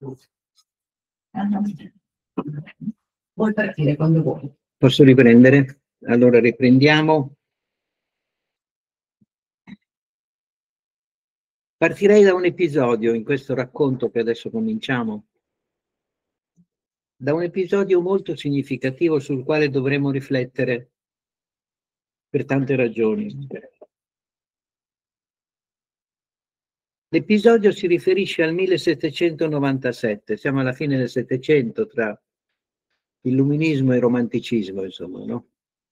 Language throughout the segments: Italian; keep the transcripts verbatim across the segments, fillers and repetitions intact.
Puoi partire quando vuoi. Posso riprendere? Allora riprendiamo. Partirei da un episodio in questo racconto che adesso cominciamo, da un episodio molto significativo sul quale dovremo riflettere per tante ragioni. L'episodio si riferisce al millesettecentonovantasette, siamo alla fine del Settecento, tra illuminismo e romanticismo, insomma, no?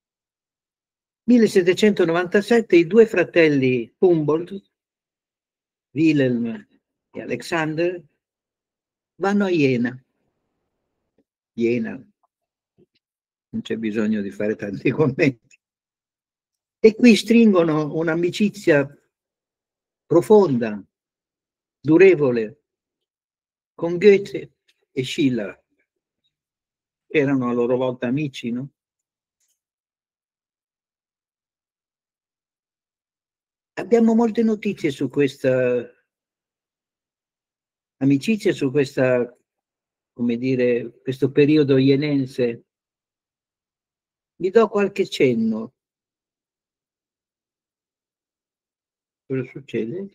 millesettecentonovantasette, i due fratelli Humboldt, Wilhelm e Alexander, vanno a Jena. Jena, non c'è bisogno di fare tanti commenti. E qui stringono un'amicizia profonda, durevole, con Goethe e Schiller. Erano a loro volta amici, no? Abbiamo molte notizie su questa amicizia, su questa, come dire, questo periodo jenense. Vi do qualche cenno. Cosa succede?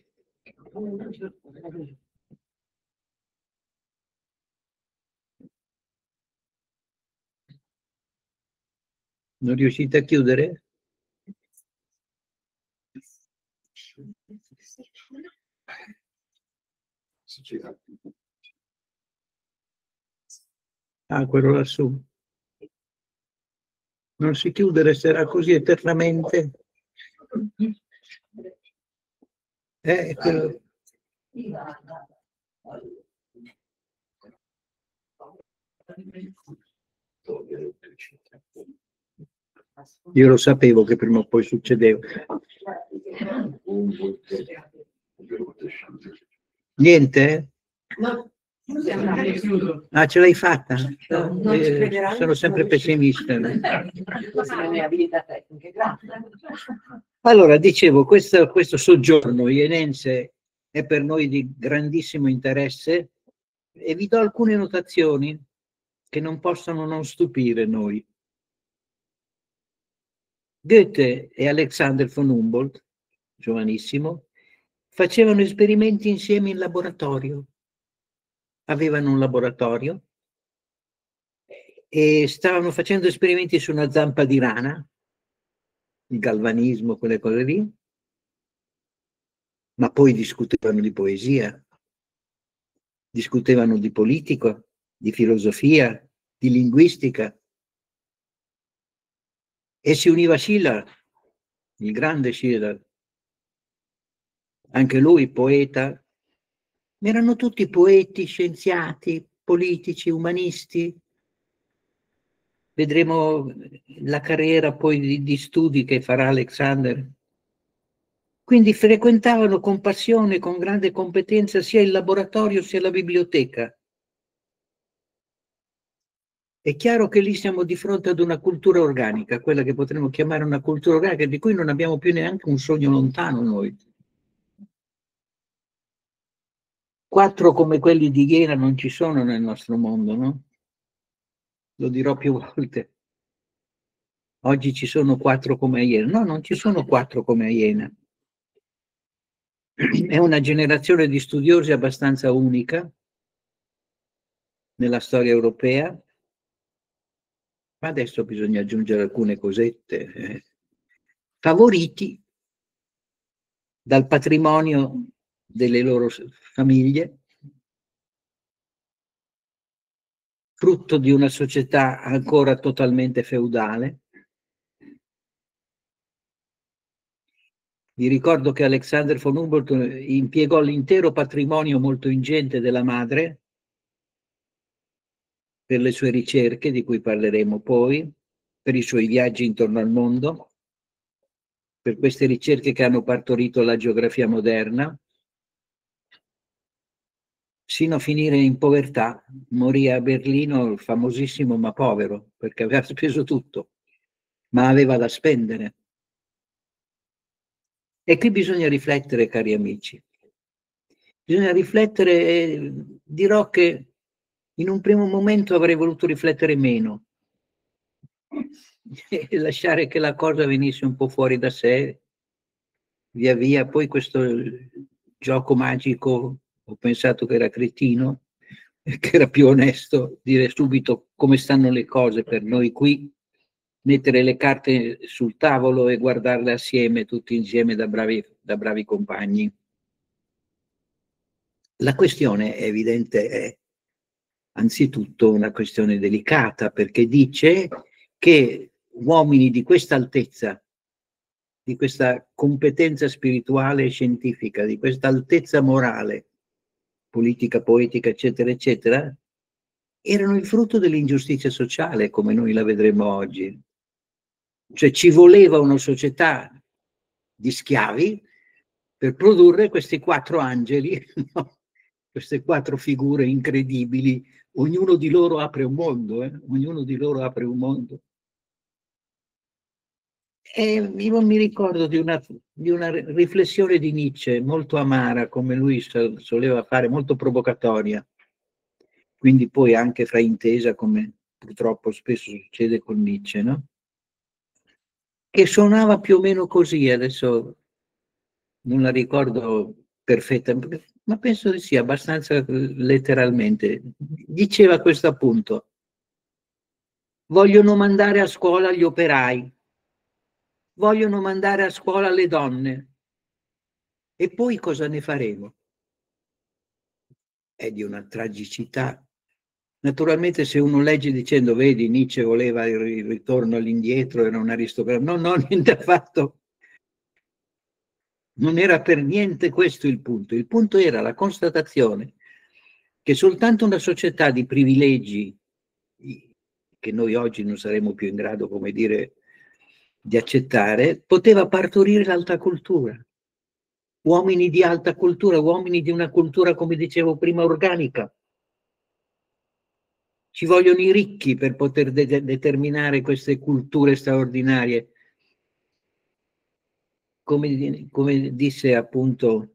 Non riuscite a chiudere? Ah, quello lassù. Non si chiude, resterà così eternamente. Eh, quello... Io lo sapevo che prima o poi succedeva. Niente? No. Ah, ce l'hai fatta? No, eh, sono sempre pessimista. Allora, dicevo, questo, questo soggiorno jenense è per noi di grandissimo interesse e vi do alcune notazioni che non possono non stupire noi. Goethe e Alexander von Humboldt, giovanissimo, facevano esperimenti insieme in laboratorio. Avevano un laboratorio e stavano facendo esperimenti su una zampa di rana, il galvanismo, quelle cose lì, ma poi discutevano di poesia, discutevano di politica, di filosofia, di linguistica. E si univa Schiller, il grande Schiller, anche lui poeta. Erano tutti poeti, scienziati, politici, umanisti. Vedremo la carriera poi di, di studi che farà Alexander. Quindi frequentavano con passione, con grande competenza, sia il laboratorio sia la biblioteca. È chiaro che lì siamo di fronte ad una cultura organica, quella che potremmo chiamare una cultura organica, di cui non abbiamo più neanche un sogno lontano noi. Quattro come quelli di Jena non ci sono nel nostro mondo, no? Lo dirò più volte. Oggi ci sono quattro come a Jena. No, non ci sono quattro come a Jena. È una generazione di studiosi abbastanza unica nella storia europea. Ma adesso bisogna aggiungere alcune cosette. Eh. Favoriti dal patrimonio delle loro famiglie, frutto di una società ancora totalmente feudale. Vi ricordo che Alexander von Humboldt impiegò l'intero patrimonio molto ingente della madre per le sue ricerche, di cui parleremo poi, per i suoi viaggi intorno al mondo, per queste ricerche che hanno partorito la geografia moderna, sino a finire in povertà. Morì a Berlino, famosissimo ma povero, perché aveva speso tutto, ma aveva da spendere. E qui bisogna riflettere, cari amici. Bisogna riflettere dirò che in un primo momento avrei voluto riflettere meno e lasciare che la cosa venisse un po' fuori da sé, via via. Poi questo gioco magico ho pensato che era cretino, che era più onesto dire subito come stanno le cose per noi qui, mettere le carte sul tavolo e guardarle assieme, tutti insieme da bravi, da bravi compagni. La questione è evidente, è anzitutto una questione delicata, perché dice che uomini di questa altezza, di questa competenza spirituale e scientifica, di questa altezza morale, politica, poetica, eccetera, eccetera, erano il frutto dell'ingiustizia sociale, come noi la vedremo oggi. Cioè ci voleva una società di schiavi per produrre questi quattro angeli, no? Queste quattro figure incredibili, ognuno di loro apre un mondo, eh? Ognuno di loro apre un mondo. E io mi ricordo di una, di una riflessione di Nietzsche molto amara, come lui soleva fare, molto provocatoria, quindi poi anche fraintesa, come purtroppo spesso succede con Nietzsche, no? Che suonava più o meno così, adesso non la ricordo perfettamente, ma penso di sì, abbastanza letteralmente. Diceva questo appunto: vogliono mandare a scuola gli operai, vogliono mandare a scuola le donne, e poi cosa ne faremo? È di una tragicità. Naturalmente se uno legge dicendo, vedi, Nietzsche voleva il ritorno all'indietro, era un aristocrata, no, no, niente affatto. Non era per niente questo il punto. Il punto era la constatazione che soltanto una società di privilegi, che noi oggi non saremo più in grado, come dire, di accettare, poteva partorire l'alta cultura. Uomini di alta cultura, uomini di una cultura, come dicevo prima, organica. Ci vogliono i ricchi per poter de- determinare queste culture straordinarie. Come, come disse appunto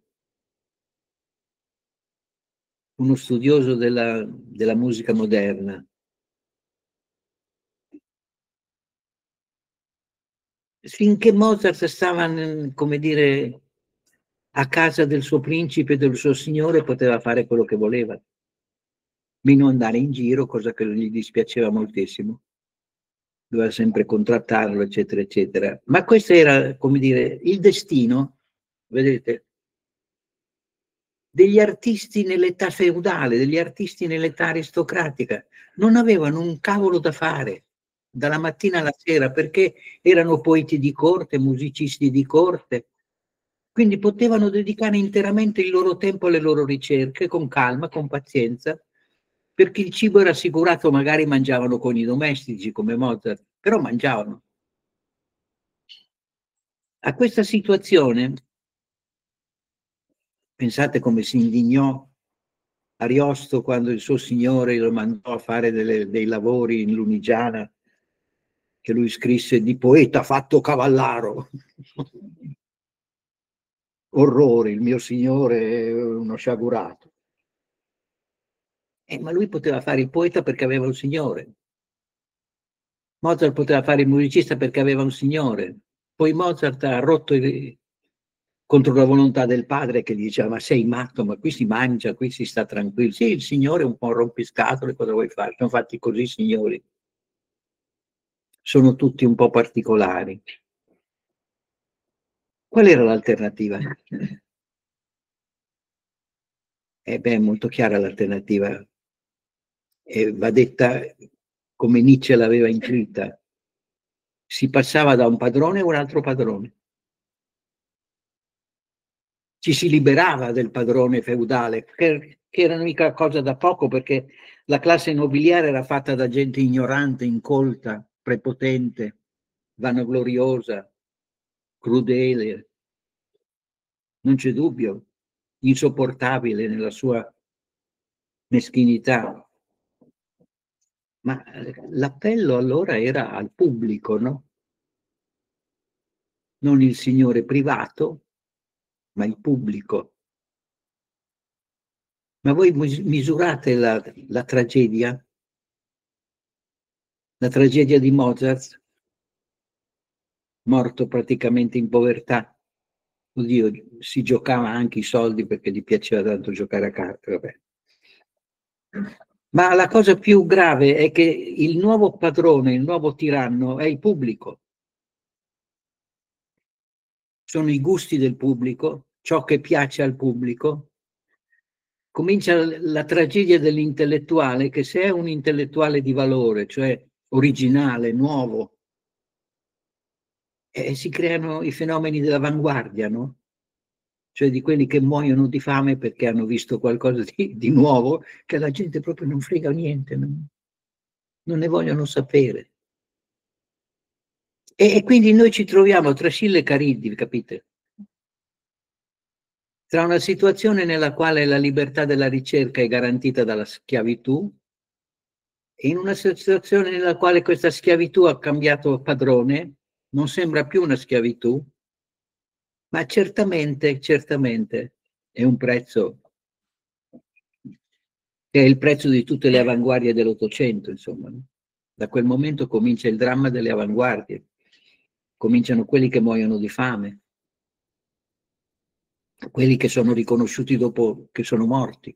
uno studioso della, della musica moderna, finché Mozart stava, come dire, a casa del suo principe, del suo signore, poteva fare quello che voleva, meno andare in giro, cosa che gli dispiaceva moltissimo. Doveva sempre contrattarlo, eccetera, eccetera. Ma questo era, come dire, il destino, vedete, degli artisti nell'età feudale, degli artisti nell'età aristocratica. Non avevano un cavolo da fare dalla mattina alla sera, perché erano poeti di corte, musicisti di corte, quindi potevano dedicare interamente il loro tempo alle loro ricerche, con calma, con pazienza, perché il cibo era assicurato, magari mangiavano con i domestici come Mozart, però mangiavano. A questa situazione, pensate come si indignò Ariosto quando il suo signore lo mandò a fare delle, dei lavori in Lunigiana, che lui scrisse di poeta fatto cavallaro. Orrore, il mio signore è uno sciagurato. Eh, ma lui poteva fare il poeta perché aveva un signore. Mozart poteva fare il musicista perché aveva un signore. Poi Mozart ha rotto il, contro la volontà del padre, che gli diceva, ma sei matto, ma qui si mangia, qui si sta tranquillo. Sì, il signore è un po' un rompiscatole, cosa vuoi fare? Sono fatti così, signori. Sono tutti un po' particolari. Qual era l'alternativa? Eh beh, è molto chiara l'alternativa. E va detta come Nietzsche l'aveva intuita. Si passava da un padrone a un altro padrone. Ci si liberava del padrone feudale, che, che era mica cosa da poco, perché la classe nobiliare era fatta da gente ignorante, incolta, prepotente, vanagloriosa, crudele, non c'è dubbio, insopportabile nella sua meschinità. Ma l'appello allora era al pubblico, no? Non il signore privato, ma il pubblico. Ma voi misurate la, la tragedia? La tragedia di Mozart, morto praticamente in povertà. Oddio, si giocava anche i soldi perché gli piaceva tanto giocare a carte, vabbè. Ma la cosa più grave è che il nuovo padrone, il nuovo tiranno è il pubblico. Sono i gusti del pubblico, ciò che piace al pubblico. Comincia la tragedia dell'intellettuale, che se è un intellettuale di valore, cioè originale, nuovo, eh, si creano i fenomeni dell'avanguardia, no? Cioè di quelli che muoiono di fame perché hanno visto qualcosa di, di nuovo, che la gente proprio non frega niente, non, non ne vogliono sapere. E, e quindi noi ci troviamo tra Scilla e Cariddi, capite? Tra una situazione nella quale la libertà della ricerca è garantita dalla schiavitù e in una situazione nella quale questa schiavitù ha cambiato padrone, non sembra più una schiavitù, ma certamente, certamente è un prezzo, che è il prezzo di tutte le avanguardie dell'Ottocento, insomma. No? Da quel momento comincia il dramma delle avanguardie, cominciano quelli che muoiono di fame, quelli che sono riconosciuti dopo che sono morti.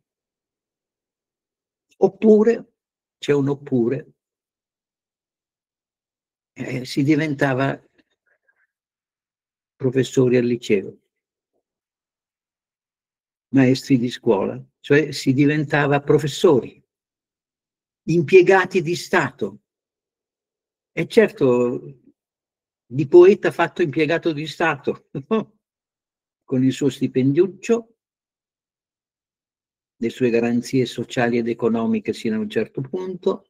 Oppure, c'è un oppure, eh, si diventava professori al liceo, maestri di scuola, cioè si diventava professori, impiegati di Stato. E certo, di poeta fatto impiegato di Stato, con il suo stipendiuccio, le sue garanzie sociali ed economiche sino a un certo punto,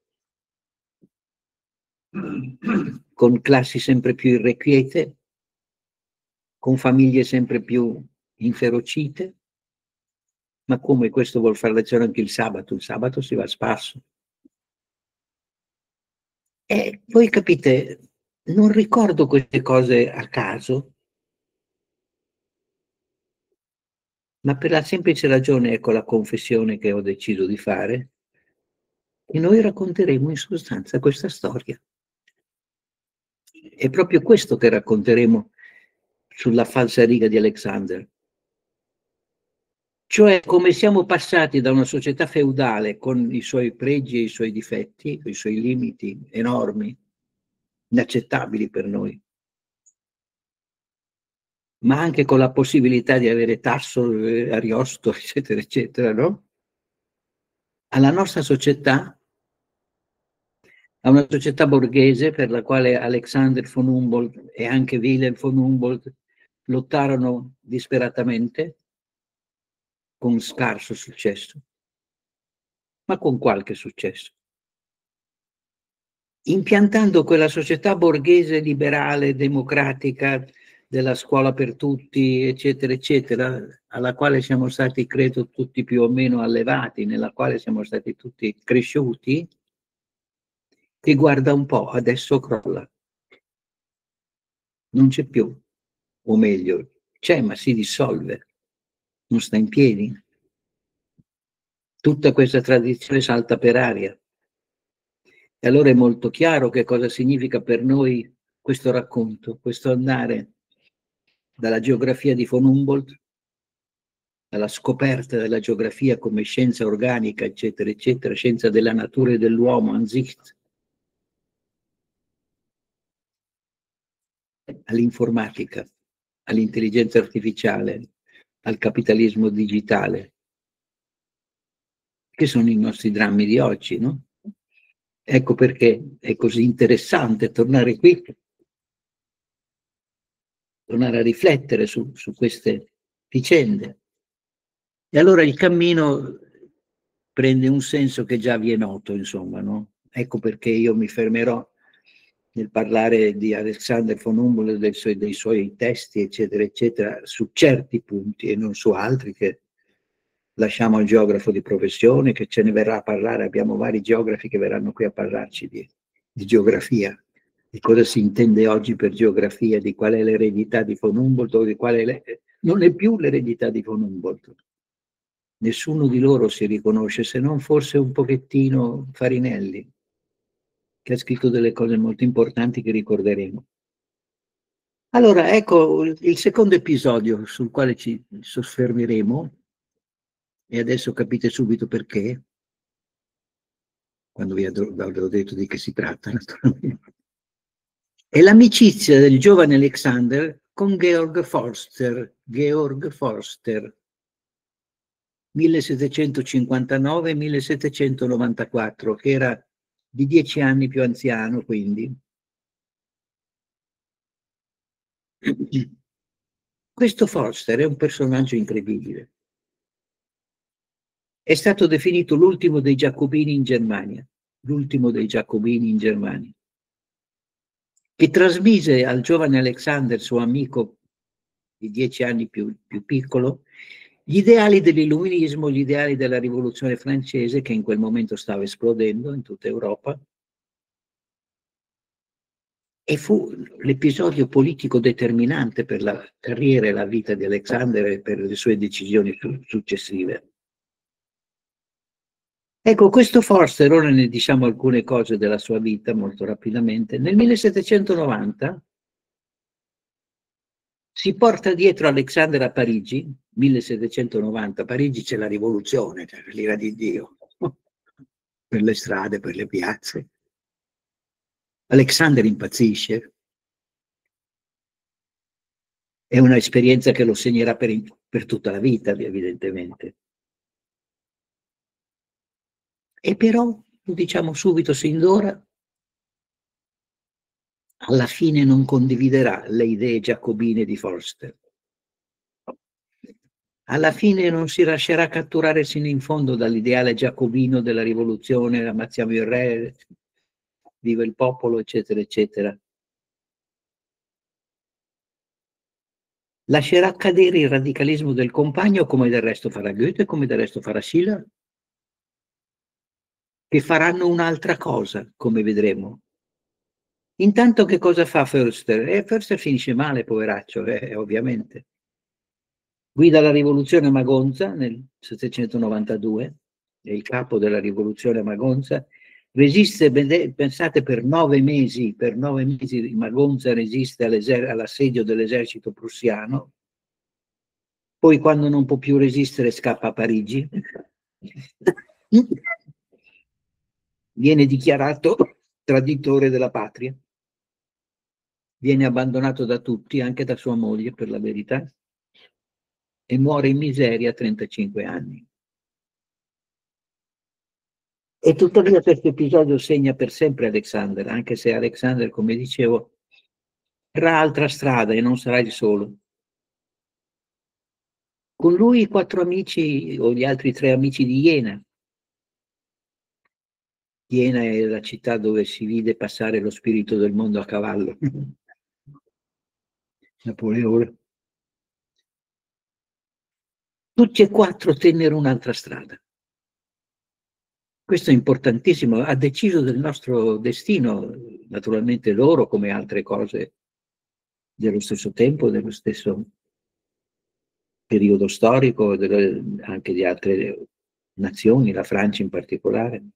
con classi sempre più irrequiete, con famiglie sempre più inferocite. Ma come questo vuol fare lezione anche il sabato? Il sabato si va a spasso. E voi capite, non ricordo queste cose a caso, ma per la semplice ragione, ecco la confessione che ho deciso di fare, e noi racconteremo in sostanza questa storia. È proprio questo che racconteremo sulla falsariga di Alexander. Cioè come siamo passati da una società feudale con i suoi pregi e i suoi difetti, i suoi limiti enormi, inaccettabili per noi, ma anche con la possibilità di avere Tasso, eh, Ariosto, eccetera, eccetera, no? Alla nostra società, a una società borghese per la quale Alexander von Humboldt e anche Wilhelm von Humboldt lottarono disperatamente, con scarso successo, ma con qualche successo. Impiantando quella società borghese, liberale, democratica, della scuola per tutti, eccetera, eccetera, alla quale siamo stati, credo, tutti più o meno allevati, nella quale siamo stati tutti cresciuti, che guarda un po', adesso crolla. Non c'è più, o meglio, c'è ma si dissolve, non sta in piedi. Tutta questa tradizione salta per aria. E allora è molto chiaro che cosa significa per noi questo racconto, questo andare dalla geografia di von Humboldt, alla scoperta della geografia come scienza organica, eccetera, eccetera, scienza della natura e dell'uomo, Ansicht, all'informatica, all'intelligenza artificiale, al capitalismo digitale, che sono i nostri drammi di oggi, no? Ecco perché è così interessante tornare qui, tornare a riflettere su, su queste vicende. E allora il cammino prende un senso che già vi è noto, insomma, no? Ecco perché io mi fermerò nel parlare di Alexander von Humboldt, dei suoi, dei suoi testi, eccetera, eccetera, su certi punti e non su altri che lasciamo al geografo di professione, che ce ne verrà a parlare. Abbiamo vari geografi che verranno qui a parlarci di, di geografia, di cosa si intende oggi per geografia, di qual è l'eredità di von Humboldt o di qual è le, non è più l'eredità di von Humboldt. nessuno di loro si riconosce, se non forse un pochettino Farinelli, che ha scritto delle cose molto importanti che ricorderemo. Allora, ecco il secondo episodio sul quale ci soffermeremo, e adesso capite subito perché, quando vi avrò detto di che si tratta, naturalmente. È l'amicizia del giovane Alexander con Georg Forster, Georg Forster, millesettecentocinquantanove millesettecentonovantaquattro, che era di dieci anni più anziano, quindi. Questo Forster è un personaggio incredibile. È stato definito l'ultimo dei Giacobini in Germania, l'ultimo dei Giacobini in Germania, che trasmise al giovane Alexander, suo amico di dieci anni più, più piccolo, gli ideali dell'illuminismo, gli ideali della rivoluzione francese, che in quel momento stava esplodendo in tutta Europa, e fu l'episodio politico determinante per la carriera e la vita di Alexander e per le sue decisioni su successive. Ecco, questo Forster, ora ne diciamo alcune cose della sua vita molto rapidamente. Nel millesettecentonovanta si porta dietro Alexander a Parigi, millesettecentonovanta, Parigi c'è la rivoluzione, c'è l'ira di Dio, per le strade, per le piazze. Alexander impazzisce. È un'esperienza che lo segnerà per, per tutta la vita, evidentemente. E però, lo diciamo subito, sin d'ora, alla fine non condividerà le idee giacobine di Forster. Alla fine non si lascerà catturare sino in fondo dall'ideale giacobino della rivoluzione, ammazziamo il re, viva il popolo, eccetera, eccetera. Lascerà cadere il radicalismo del compagno, come del resto farà Goethe, come del resto farà Schiller, che faranno un'altra cosa, come vedremo. Intanto che cosa fa Förster? Eh, Förster finisce male, poveraccio, eh, ovviamente. Guida la rivoluzione a Magonza nel millesettecentonovantadue, è il capo della rivoluzione a Magonza, resiste, pensate, per nove mesi, per nove mesi Magonza resiste all'assedio dell'esercito prussiano, poi quando non può più resistere scappa a Parigi, viene dichiarato traditore della patria, viene abbandonato da tutti, anche da sua moglie per la verità, e muore in miseria a trentacinque anni. E tuttavia questo episodio segna per sempre Alexander, anche se Alexander, come dicevo, era altra strada e non sarà il solo. Con lui i quattro amici o gli altri tre amici di Iena. Iena è la città dove si vide passare lo spirito del mondo a cavallo. Napoleone. Tutti e quattro tennero un'altra strada. Questo è importantissimo, ha deciso del nostro destino, naturalmente loro come altre cose dello stesso tempo, dello stesso periodo storico, delle, anche di altre nazioni, la Francia in particolare.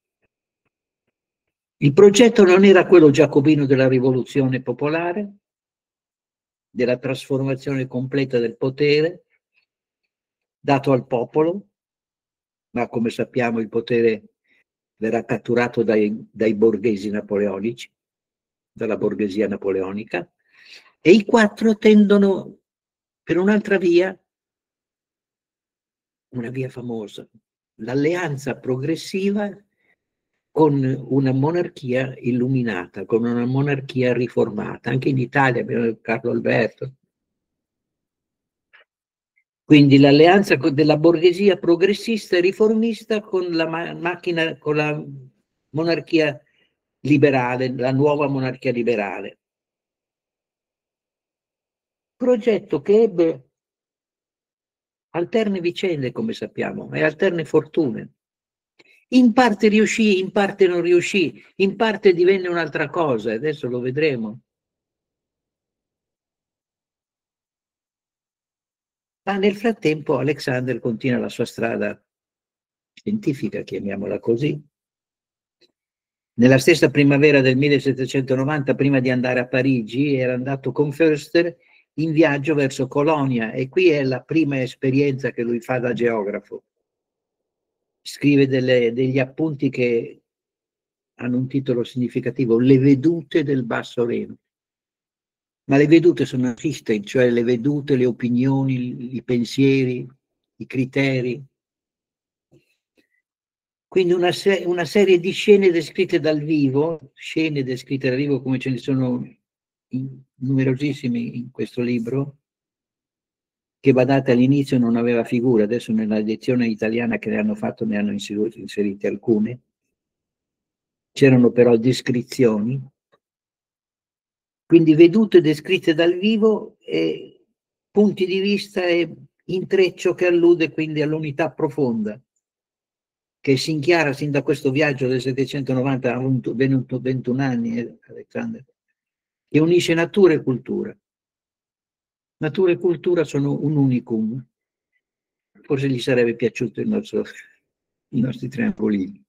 Il progetto non era quello giacobino della rivoluzione popolare, della trasformazione completa del potere dato al popolo, ma come sappiamo il potere verrà catturato dai, dai borghesi napoleonici, dalla borghesia napoleonica, e i quattro tendono per un'altra via, una via famosa, l'alleanza progressiva con una monarchia illuminata, con una monarchia riformata. Anche in Italia abbiamo Carlo Alberto. Quindi l'alleanza della borghesia progressista e riformista con la macchina, con la monarchia liberale, la nuova monarchia liberale. Progetto che ebbe alterne vicende, come sappiamo, e alterne fortune. In parte riuscì, in parte non riuscì, in parte divenne un'altra cosa, adesso lo vedremo. Ma nel frattempo Alexander continua la sua strada scientifica, chiamiamola così. Nella stessa primavera del millesettecentonovanta, prima di andare a Parigi, era andato con Förster in viaggio verso Colonia, e qui è la prima esperienza che lui fa da geografo. Scrive delle, degli appunti che hanno un titolo significativo: Le vedute del Basso Reno. Ma le vedute sono Geschichten, cioè le vedute, le opinioni, i pensieri, i criteri. Quindi una, se una serie di scene descritte dal vivo, scene descritte dal vivo come ce ne sono in, numerosissimi in questo libro, che, badate, all'inizio non aveva figura, adesso nella edizione italiana che ne hanno fatto ne hanno inserite alcune. C'erano però descrizioni, quindi vedute descritte dal vivo e punti di vista e intreccio che allude quindi all'unità profonda che si inchiara sin da questo viaggio del settecentonovanta, ha avuto ventuno anni, eh, Alexander, che unisce natura e cultura. Natura e cultura sono un unicum. Forse gli sarebbe piaciuto il nostro, i nostri trampolini.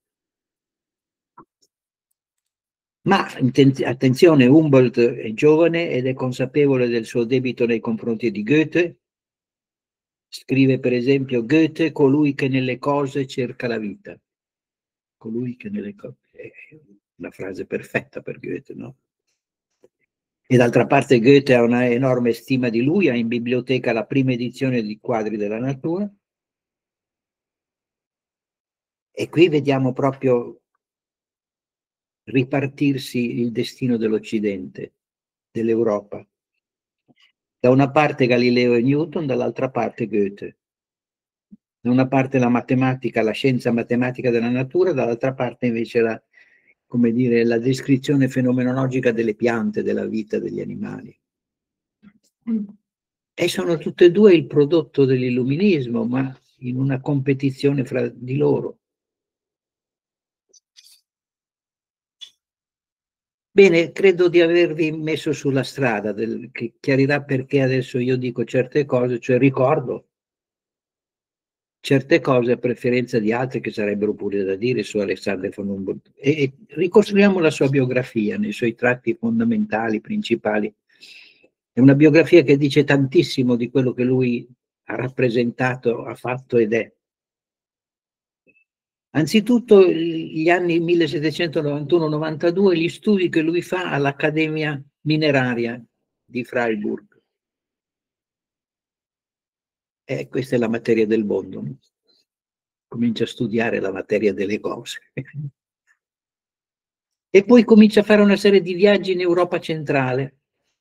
Ma attenzione, Humboldt è giovane ed è consapevole del suo debito nei confronti di Goethe. Scrive per esempio: Goethe, colui che nelle cose cerca la vita. Colui che nelle cose... È una frase perfetta per Goethe, no? E d'altra parte Goethe ha una enorme stima di lui, ha in biblioteca la prima edizione di Quadri della natura. E qui vediamo proprio ripartirsi il destino dell'Occidente, dell'Europa. Da una parte Galileo e Newton, dall'altra parte Goethe. Da una parte la matematica, la scienza matematica della natura, dall'altra parte invece la, come dire, la descrizione fenomenologica delle piante, della vita, degli animali. E sono tutte e due il prodotto dell'illuminismo, ma in una competizione fra di loro. Bene, credo di avervi messo sulla strada, del, che chiarirà perché adesso io dico certe cose, cioè ricordo certe cose a preferenza di altre che sarebbero pure da dire su Alexander von Humboldt. E, e ricostruiamo la sua biografia nei suoi tratti fondamentali, principali. È una biografia che dice tantissimo di quello che lui ha rappresentato, ha fatto ed è. Anzitutto gli anni millesettecentonovantuno novantadue, gli studi che lui fa all'Accademia Mineraria di Freiburg. E questa è la materia del mondo. Comincia a studiare la materia delle cose. E poi comincia a fare una serie di viaggi in Europa centrale.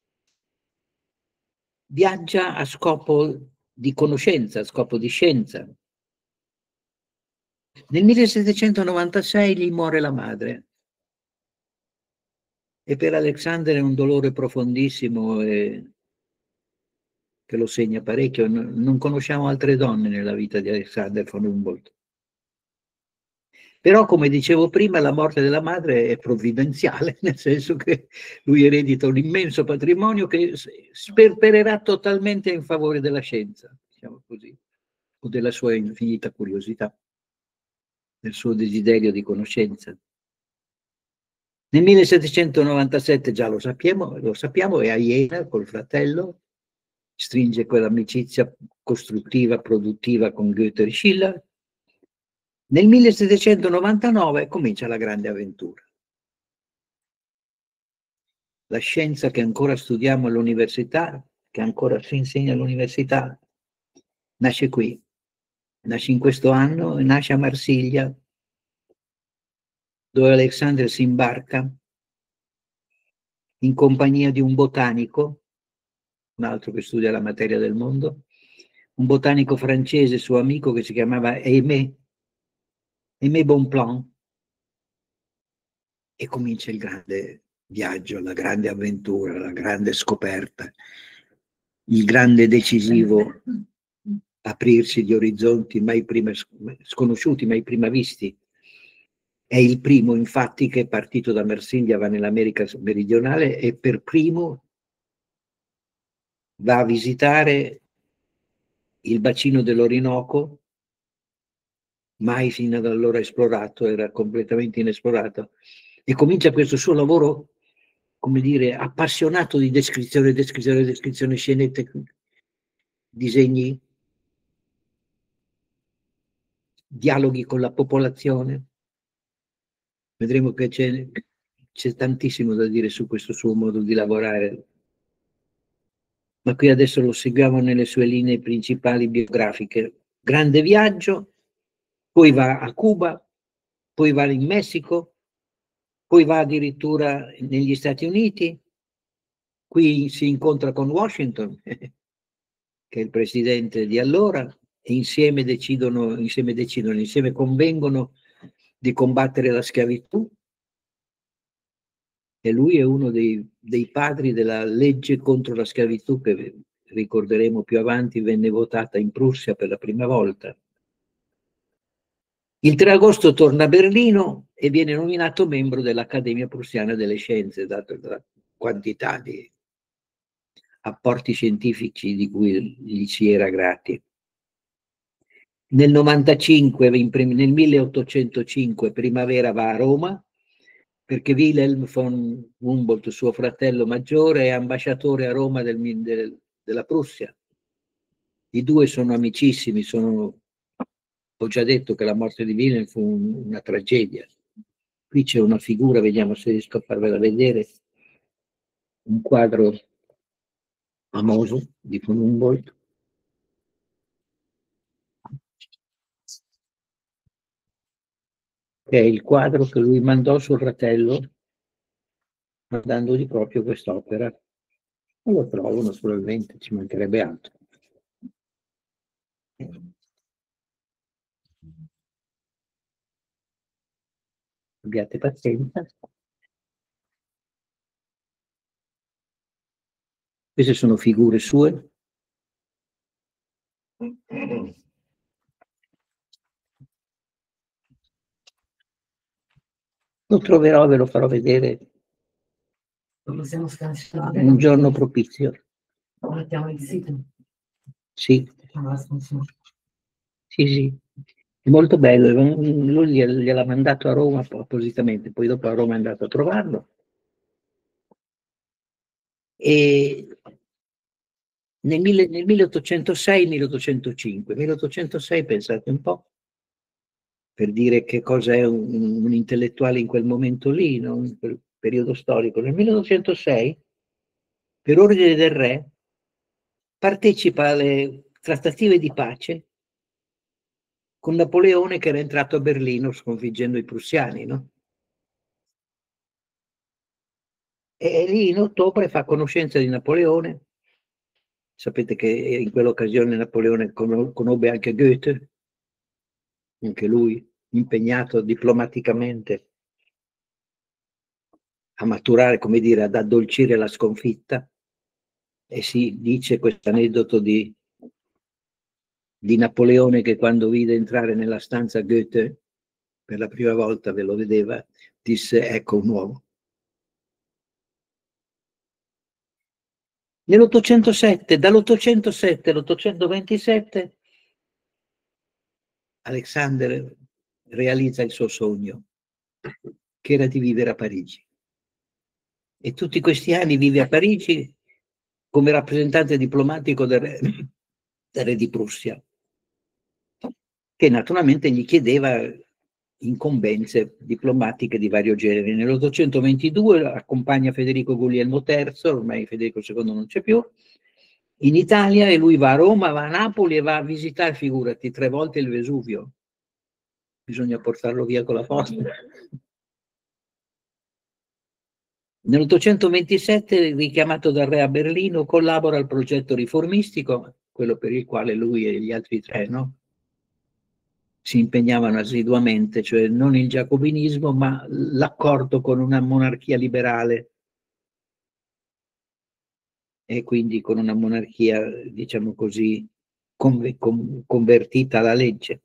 Viaggia a scopo di conoscenza, a scopo di scienza. Nel millesettecentonovantasei gli muore la madre. E per Alexander è un dolore profondissimo e che lo segna parecchio. Non conosciamo altre donne nella vita di Alexander von Humboldt. Però, come dicevo prima, la morte della madre è provvidenziale, nel senso che lui eredita un immenso patrimonio che sperpererà totalmente in favore della scienza, diciamo così, o della sua infinita curiosità, del suo desiderio di conoscenza. Nel millesettecentonovantasette, già lo sappiamo, lo sappiamo, è a Jena col fratello, stringe quell'amicizia costruttiva, produttiva con Goethe e Schiller. Nel millesettecentonovantanove comincia la grande avventura. La scienza che ancora studiamo all'università, che ancora si insegna all'università, nasce qui, nasce in questo anno e nasce a Marsiglia, dove Alexander si imbarca in compagnia di un botanico, un altro che studia la materia del mondo, un botanico francese, suo amico, che si chiamava Aimé, Aimé Bonpland, e comincia il grande viaggio, la grande avventura, la grande scoperta, il grande decisivo aprirsi di orizzonti mai prima sconosciuti, mai prima visti. È il primo, infatti, che è partito da Marsiglia, va nell'America meridionale e per primo va a visitare il bacino dell'Orinoco, mai fino ad allora esplorato, era completamente inesplorato, e comincia questo suo lavoro, come dire, appassionato di descrizione, descrizione, descrizione, scenette, disegni, dialoghi con la popolazione. Vedremo che c'è c'è tantissimo da dire su questo suo modo di lavorare. Ma qui adesso lo seguiamo nelle sue linee principali biografiche. Grande viaggio, poi va a Cuba, poi va in Messico, poi va addirittura negli Stati Uniti, qui si incontra con Washington, che è il presidente di allora, e insieme decidono, insieme decidono, insieme convengono di combattere la schiavitù, e lui è uno dei, dei padri della legge contro la schiavitù che ricorderemo più avanti, venne votata in Prussia per la prima volta. Il tre agosto torna a Berlino e viene nominato membro dell'Accademia Prussiana delle Scienze, dato la quantità di apporti scientifici di cui gli si era grati. Nel novantacinque, nel milleottocentocinque, primavera, va a Roma, perché Wilhelm von Humboldt, suo fratello maggiore, è ambasciatore a Roma del, del, della Prussia. I due sono amicissimi, sono, ho già detto che la morte di Wilhelm fu un, una tragedia. Qui c'è una figura, vediamo se riesco a farvela vedere, un quadro famoso di von Humboldt. Che è il quadro che lui mandò a suo fratello, mandandogli proprio quest'opera. Non lo trovo, naturalmente, ci mancherebbe altro. Abbiate pazienza. Queste sono figure sue. Lo troverò, ve lo farò vedere un giorno propizio. Mettiamo il sito. Sì. Sì, sì. È molto bello. Lui gliel'ha mandato a Roma appositamente, poi dopo a Roma è andato a trovarlo. E nel, nel milleottocentosei milleottocentocinque. milleottocentosei, pensate un po', per dire che cosa è un, un intellettuale in quel momento lì, no? In quel periodo storico. Nel milleottocentosei, per ordine del re, partecipa alle trattative di pace con Napoleone, che era entrato a Berlino sconfiggendo i prussiani, no? E lì in ottobre fa conoscenza di Napoleone. Sapete che in quell'occasione Napoleone conobbe anche Goethe, anche lui impegnato diplomaticamente a maturare, come dire, ad addolcire la sconfitta. E si dice questo aneddoto di, di Napoleone, che quando vide entrare nella stanza Goethe per la prima volta, ve lo vedeva, disse: ecco un uomo. Nell'ottocentosette, dall'ottocentosette all'ottocentoventisette, Alexander realizza il suo sogno, che era di vivere a Parigi. E tutti questi anni vive a Parigi come rappresentante diplomatico del re, del re di Prussia, che naturalmente gli chiedeva incombenze diplomatiche di vario genere. Nell'ottocentoventidue accompagna Federico Guglielmo terzo, ormai Federico secondo non c'è più, in Italia, e lui va a Roma, va a Napoli e va a visitare, figurati, tre volte il Vesuvio. Bisogna portarlo via con la posta. Nell'ottocentoventisette, richiamato dal re a Berlino, collabora al progetto riformistico, quello per il quale lui e gli altri tre, no, si impegnavano assiduamente, cioè non il giacobinismo, ma l'accordo con una monarchia liberale, e quindi con una monarchia, diciamo così, convertita alla legge.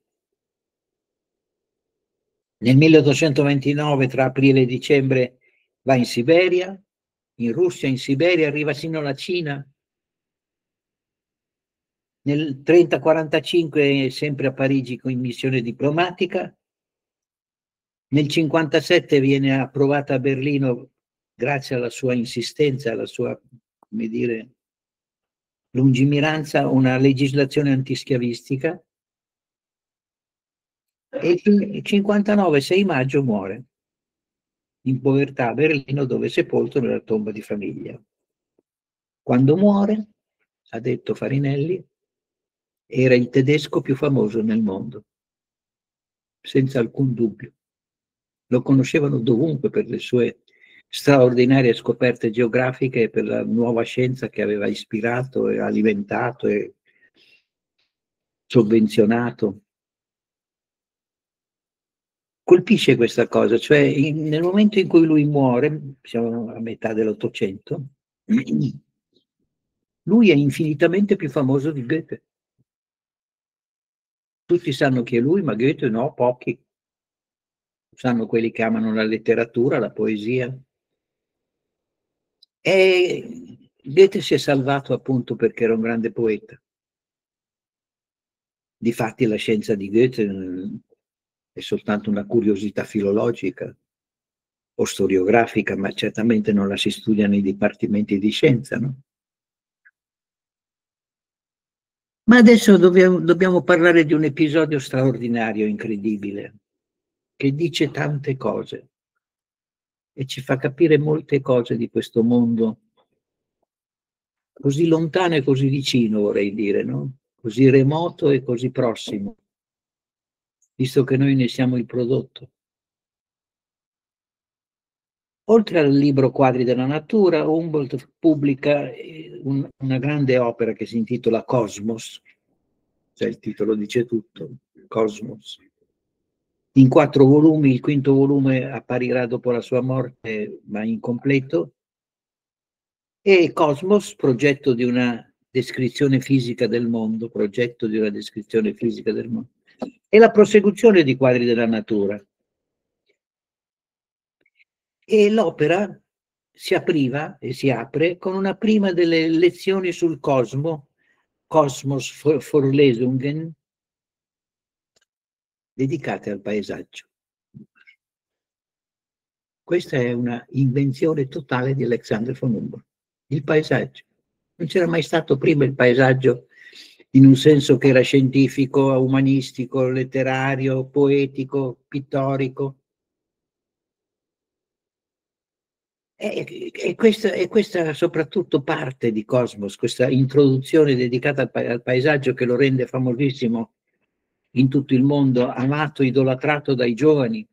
Nel milleottocentoventinove, tra aprile e dicembre, va in Siberia, in Russia, in Siberia, arriva sino alla Cina, Nel trenta quarantacinque sempre a Parigi in missione diplomatica. Nel cinquantasette viene approvata a Berlino, grazie alla sua insistenza, alla sua, come dire, lungimiranza, una legislazione antischiavistica. E il cinquantanove, sei maggio, muore in povertà a Berlino, dove è sepolto nella tomba di famiglia. Quando muore, ha detto Farinelli, era il tedesco più famoso nel mondo, senza alcun dubbio. Lo conoscevano dovunque per le sue straordinarie scoperte geografiche e per la nuova scienza che aveva ispirato e alimentato e sovvenzionato. Colpisce questa cosa, cioè in, nel momento in cui lui muore, siamo a metà dell'Ottocento, lui è infinitamente più famoso di Goethe. Tutti sanno chi è lui, ma Goethe no, pochi. Sanno quelli che amano la letteratura, la poesia. E Goethe si è salvato appunto perché era un grande poeta. Difatti la scienza di Goethe è soltanto una curiosità filologica o storiografica, ma certamente non la si studia nei dipartimenti di scienza, no? Ma adesso dobbiamo, dobbiamo parlare di un episodio straordinario, incredibile, che dice tante cose e ci fa capire molte cose di questo mondo così lontano e così vicino, vorrei dire, no? Così remoto e così prossimo, visto che noi ne siamo il prodotto. Oltre al libro Quadri della natura, Humboldt pubblica un, una grande opera che si intitola Cosmos, cioè il titolo dice tutto, Cosmos. In quattro volumi, il quinto volume apparirà dopo la sua morte, ma incompleto. E Cosmos, progetto di una descrizione fisica del mondo, progetto di una descrizione fisica del mondo, è la prosecuzione di Quadri della natura. E l'opera si apriva e si apre con una prima delle lezioni sul cosmo, Cosmos Vorlesungen, dedicate al paesaggio. Questa è una invenzione totale di Alexander von Humboldt, il paesaggio. Non c'era mai stato prima il paesaggio in un senso che era scientifico, umanistico, letterario, poetico, pittorico. E, e, questa, e questa soprattutto parte di Cosmos, questa introduzione dedicata al, pa al paesaggio che lo rende famosissimo in tutto il mondo, amato, idolatrato dai giovani.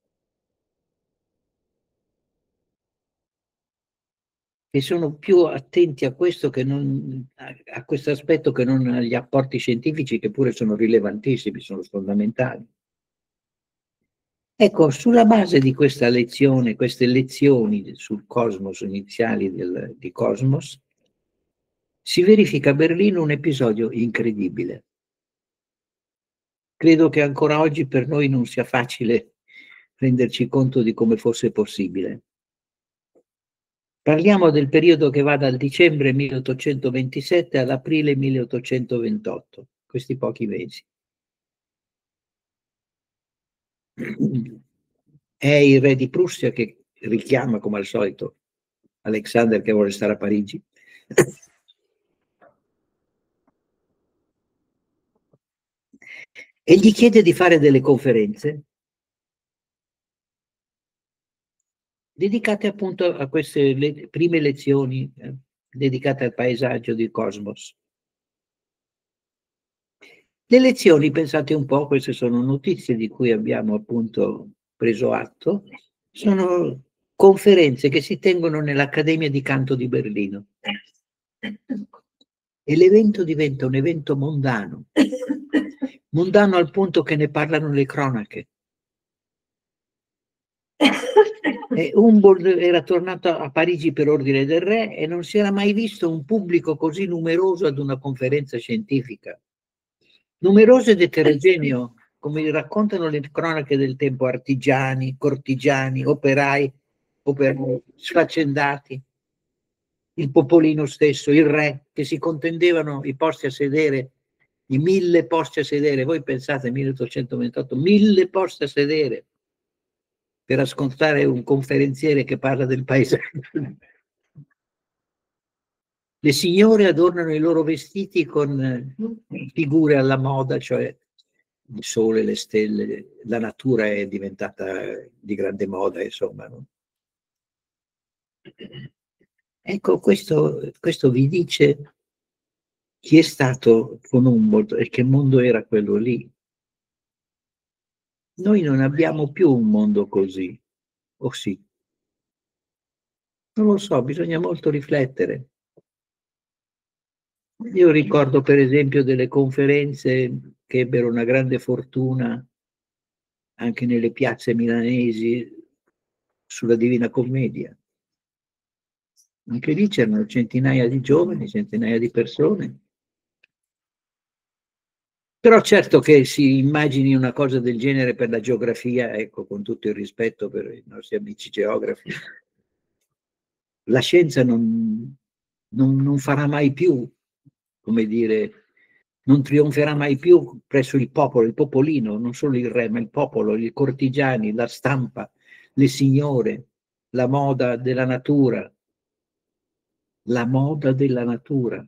Che sono più attenti a questo che non, a, a questo aspetto che non agli apporti scientifici, che pure sono rilevantissimi, sono fondamentali. Ecco, sulla base di questa lezione, queste lezioni sul cosmos iniziali del, di Cosmos, si verifica a Berlino un episodio incredibile. Credo che ancora oggi per noi non sia facile renderci conto di come fosse possibile. Parliamo del periodo che va dal dicembre milleottocentoventisette all'aprile milleottocentoventotto, questi pochi mesi. È il re di Prussia che richiama, come al solito, Alexander che vuole stare a Parigi. E gli chiede di fare delle conferenze dedicate appunto a queste le prime lezioni eh, dedicate al paesaggio di Cosmos. Le lezioni, pensate un po', queste sono notizie di cui abbiamo appunto preso atto, sono conferenze che si tengono nell'Accademia di Canto di Berlino. E l'evento diventa un evento mondano, mondano al punto che ne parlano le cronache. E Humboldt era tornato a Parigi per ordine del re e non si era mai visto un pubblico così numeroso ad una conferenza scientifica. Numeroso ed eterogeneo, come raccontano le cronache del tempo, artigiani, cortigiani, operai, operai sfaccendati, il popolino stesso, il re, che si contendevano i posti a sedere i mille posti a sedere. Voi pensate, milleottocentoventotto, mille posti a sedere per ascoltare un conferenziere che parla del paesaggio. Le signore adornano i loro vestiti con figure alla moda, cioè il sole, le stelle, la natura è diventata di grande moda, insomma. No? Ecco, questo, questo vi dice chi è stato von Humboldt e che mondo era quello lì. Noi non abbiamo più un mondo così, o sì? Non lo so, bisogna molto riflettere. Io ricordo per esempio delle conferenze che ebbero una grande fortuna anche nelle piazze milanesi sulla Divina Commedia. Anche lì c'erano centinaia di giovani, centinaia di persone. Però certo che si immagini una cosa del genere per la geografia, ecco, con tutto il rispetto per i nostri amici geografi, la scienza non, non, non farà mai più, come dire, non trionferà mai più presso il popolo, il popolino, non solo il re, ma il popolo, i cortigiani, la stampa, le signore, la moda della natura, la moda della natura.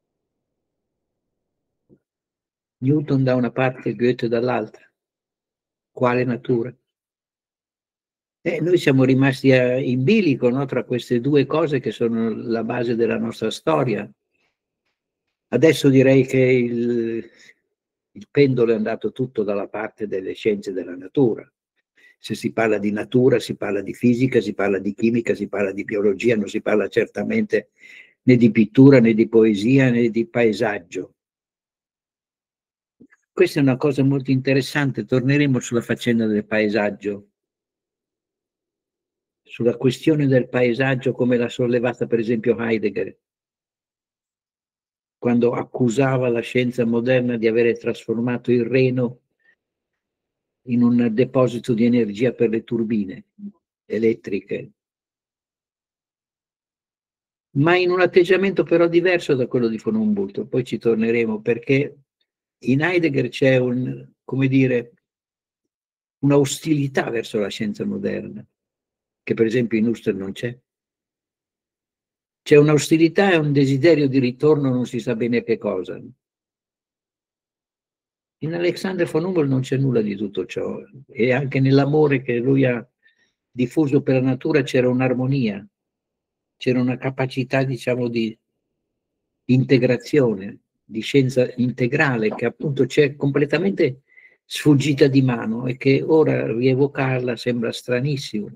Newton da una parte, Goethe dall'altra. Quale natura? Eh, noi siamo rimasti a, in bilico, no, tra queste due cose che sono la base della nostra storia. Adesso direi che il, il pendolo è andato tutto dalla parte delle scienze della natura. Se si parla di natura, si parla di fisica, si parla di chimica, si parla di biologia, non si parla certamente né di pittura, né di poesia, né di paesaggio. Questa è una cosa molto interessante, torneremo sulla faccenda del paesaggio, sulla questione del paesaggio come l'ha sollevata per esempio Heidegger, quando accusava la scienza moderna di avere trasformato il Reno in un deposito di energia per le turbine elettriche, ma in un atteggiamento però diverso da quello di von Humboldt. Poi ci torneremo, perché in Heidegger c'è un, come dire, una ostilità verso la scienza moderna, che per esempio in Husserl non c'è. C'è un'ostilità e un desiderio di ritorno, non si sa bene che cosa. In Alexander von Humboldt non c'è nulla di tutto ciò, e anche nell'amore che lui ha diffuso per la natura c'era un'armonia, c'era una capacità, diciamo, di integrazione, di scienza integrale, che appunto c'è completamente sfuggita di mano e che ora rievocarla sembra stranissimo.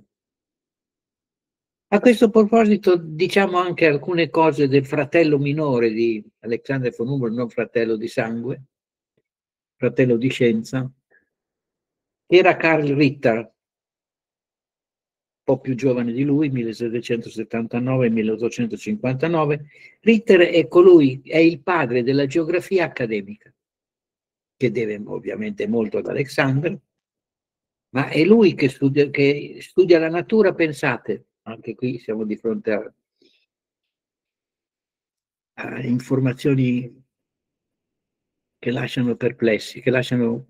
A questo proposito diciamo anche alcune cose del fratello minore di Alexander von Humboldt, non fratello di sangue, fratello di scienza, era Karl Ritter, un po' più giovane di lui, millesettecentosettantanove milleottocentocinquantanove. Ritter è colui, è il padre della geografia accademica, che deve ovviamente molto ad Alexander, ma è lui che studia, che studia la natura, pensate, anche qui siamo di fronte a, a informazioni che lasciano perplessi, che lasciano,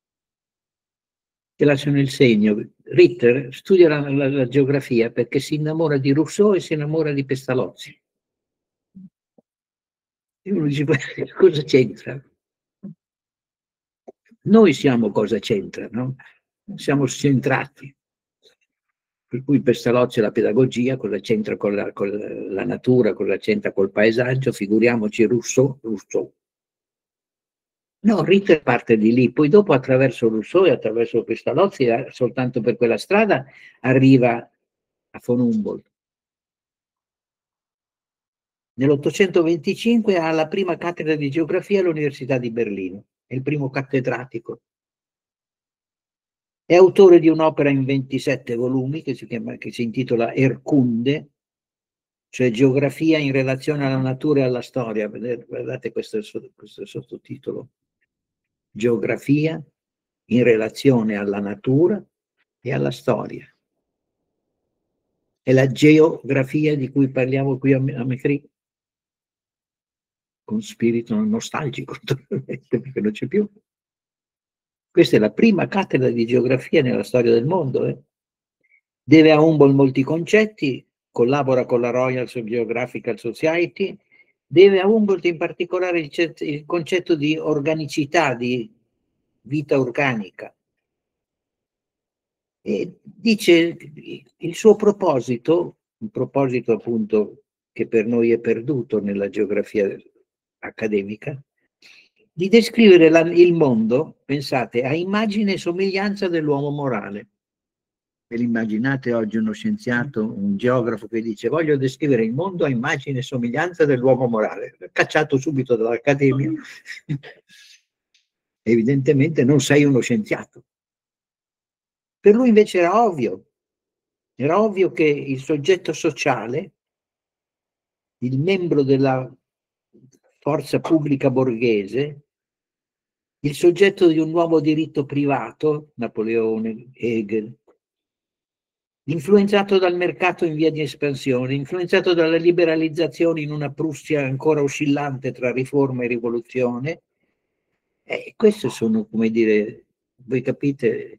che lasciano il segno. Ritter studia la, la, la geografia perché si innamora di Rousseau e si innamora di Pestalozzi. E uno dice, cosa c'entra? Noi siamo cosa c'entra, no? Siamo centrati. Per cui Pestalozzi e la pedagogia, cosa c'entra con la, con la natura, cosa c'entra col paesaggio, figuriamoci Rousseau, Rousseau. No, Ritter parte di lì, poi dopo attraverso Rousseau e attraverso Pestalozzi, soltanto per quella strada, arriva a von Humboldt. Nell'ottocentoventicinque ha la prima cattedra di geografia all'Università di Berlino, è il primo cattedratico. È autore di un'opera in ventisette volumi che si, chiama, che si intitola Erkunde, cioè geografia in relazione alla natura e alla storia. Guardate questo, questo sottotitolo. Geografia in relazione alla natura e alla storia. È la geografia di cui parliamo qui a Mecri. con spirito nostalgico, perché non c'è più. Questa è la prima cattedra di geografia nella storia del mondo. Eh. Deve a Humboldt molti concetti, collabora con la Royal Geographical Society, deve a Humboldt in particolare il, il concetto di organicità, di vita organica. E dice il suo proposito, un proposito appunto che per noi è perduto nella geografia accademica, di descrivere la, il mondo, pensate, a immagine e somiglianza dell'uomo morale. Ve l'immaginate oggi uno scienziato, un geografo che dice voglio descrivere il mondo a immagine e somiglianza dell'uomo morale, cacciato subito dall'Accademia. Evidentemente non sei uno scienziato. Per lui invece era ovvio, era ovvio che il soggetto sociale, il membro della forza pubblica borghese, il soggetto di un nuovo diritto privato, Napoleone, Hegel, influenzato dal mercato in via di espansione, influenzato dalla liberalizzazione in una Prussia ancora oscillante tra riforma e rivoluzione, e queste sono, come dire, voi capite,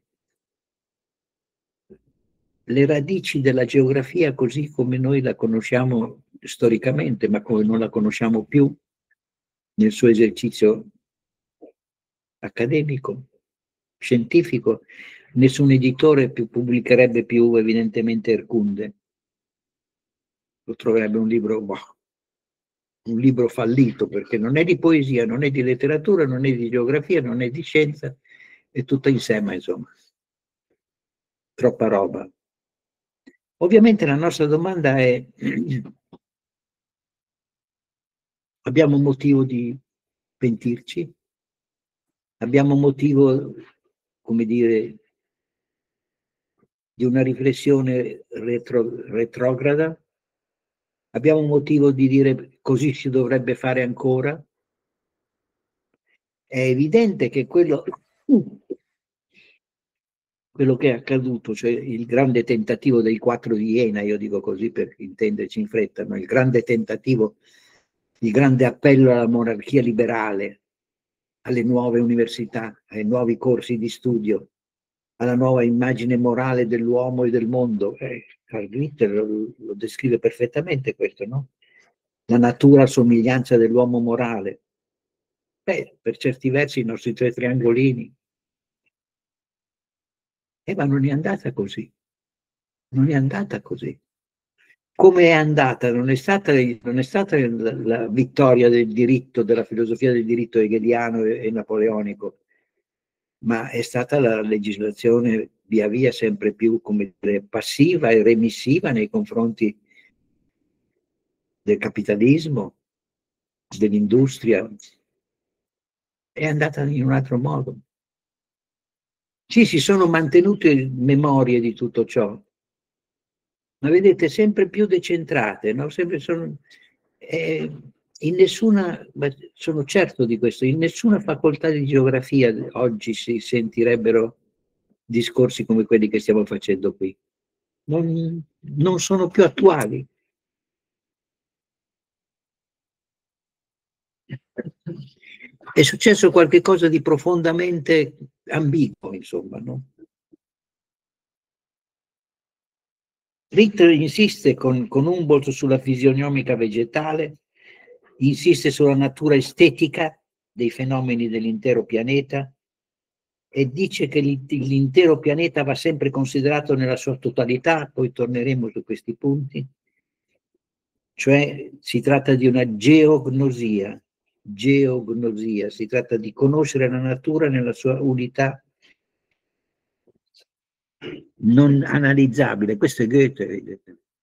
le radici della geografia così come noi la conosciamo storicamente, ma come non la conosciamo più nel suo esercizio accademico, scientifico. Nessun editore più pubblicherebbe più evidentemente Ercunde. Lo troverebbe un libro, boh, un libro fallito, perché non è di poesia, non è di letteratura, non è di geografia, non è di scienza, è tutto insieme, insomma. Troppa roba. Ovviamente la nostra domanda è: abbiamo motivo di pentirci? Abbiamo motivo, come dire, di una riflessione retro, retrograda? Abbiamo motivo di dire così si dovrebbe fare ancora? È evidente che quello, quello che è accaduto, cioè il grande tentativo dei quattro di Iena, io dico così per intenderci in fretta, no? Il grande tentativo, il grande appello alla monarchia liberale, alle nuove università, ai nuovi corsi di studio, alla nuova immagine morale dell'uomo e del mondo. Eh, Carl Ritter lo, lo descrive perfettamente questo, no? La natura a somiglianza dell'uomo morale. Beh, per certi versi i nostri tre triangolini. Eh, ma non è andata così. Non è andata così. Come è andata? Non è stata, non è stata la, la vittoria del diritto, della filosofia del diritto hegeliano e, e napoleonico, ma è stata la legislazione via via sempre più, come dire, passiva e remissiva nei confronti del capitalismo, dell'industria. È andata in un altro modo. Sì, si sono mantenute memorie di tutto ciò, ma vedete, sempre più decentrate, no? Sempre sono, eh, in nessuna, sono certo di questo, in nessuna facoltà di geografia oggi si sentirebbero discorsi come quelli che stiamo facendo qui. Non, non sono più attuali. È successo qualcosa di profondamente ambiguo, insomma, no? Ritter insiste con, con Humboldt sulla fisionomica vegetale, insiste sulla natura estetica dei fenomeni dell'intero pianeta e dice che l'intero pianeta va sempre considerato nella sua totalità, poi torneremo su questi punti, cioè si tratta di una geognosia, geognosia, si tratta di conoscere la natura nella sua unità non analizzabile. Questo è Goethe.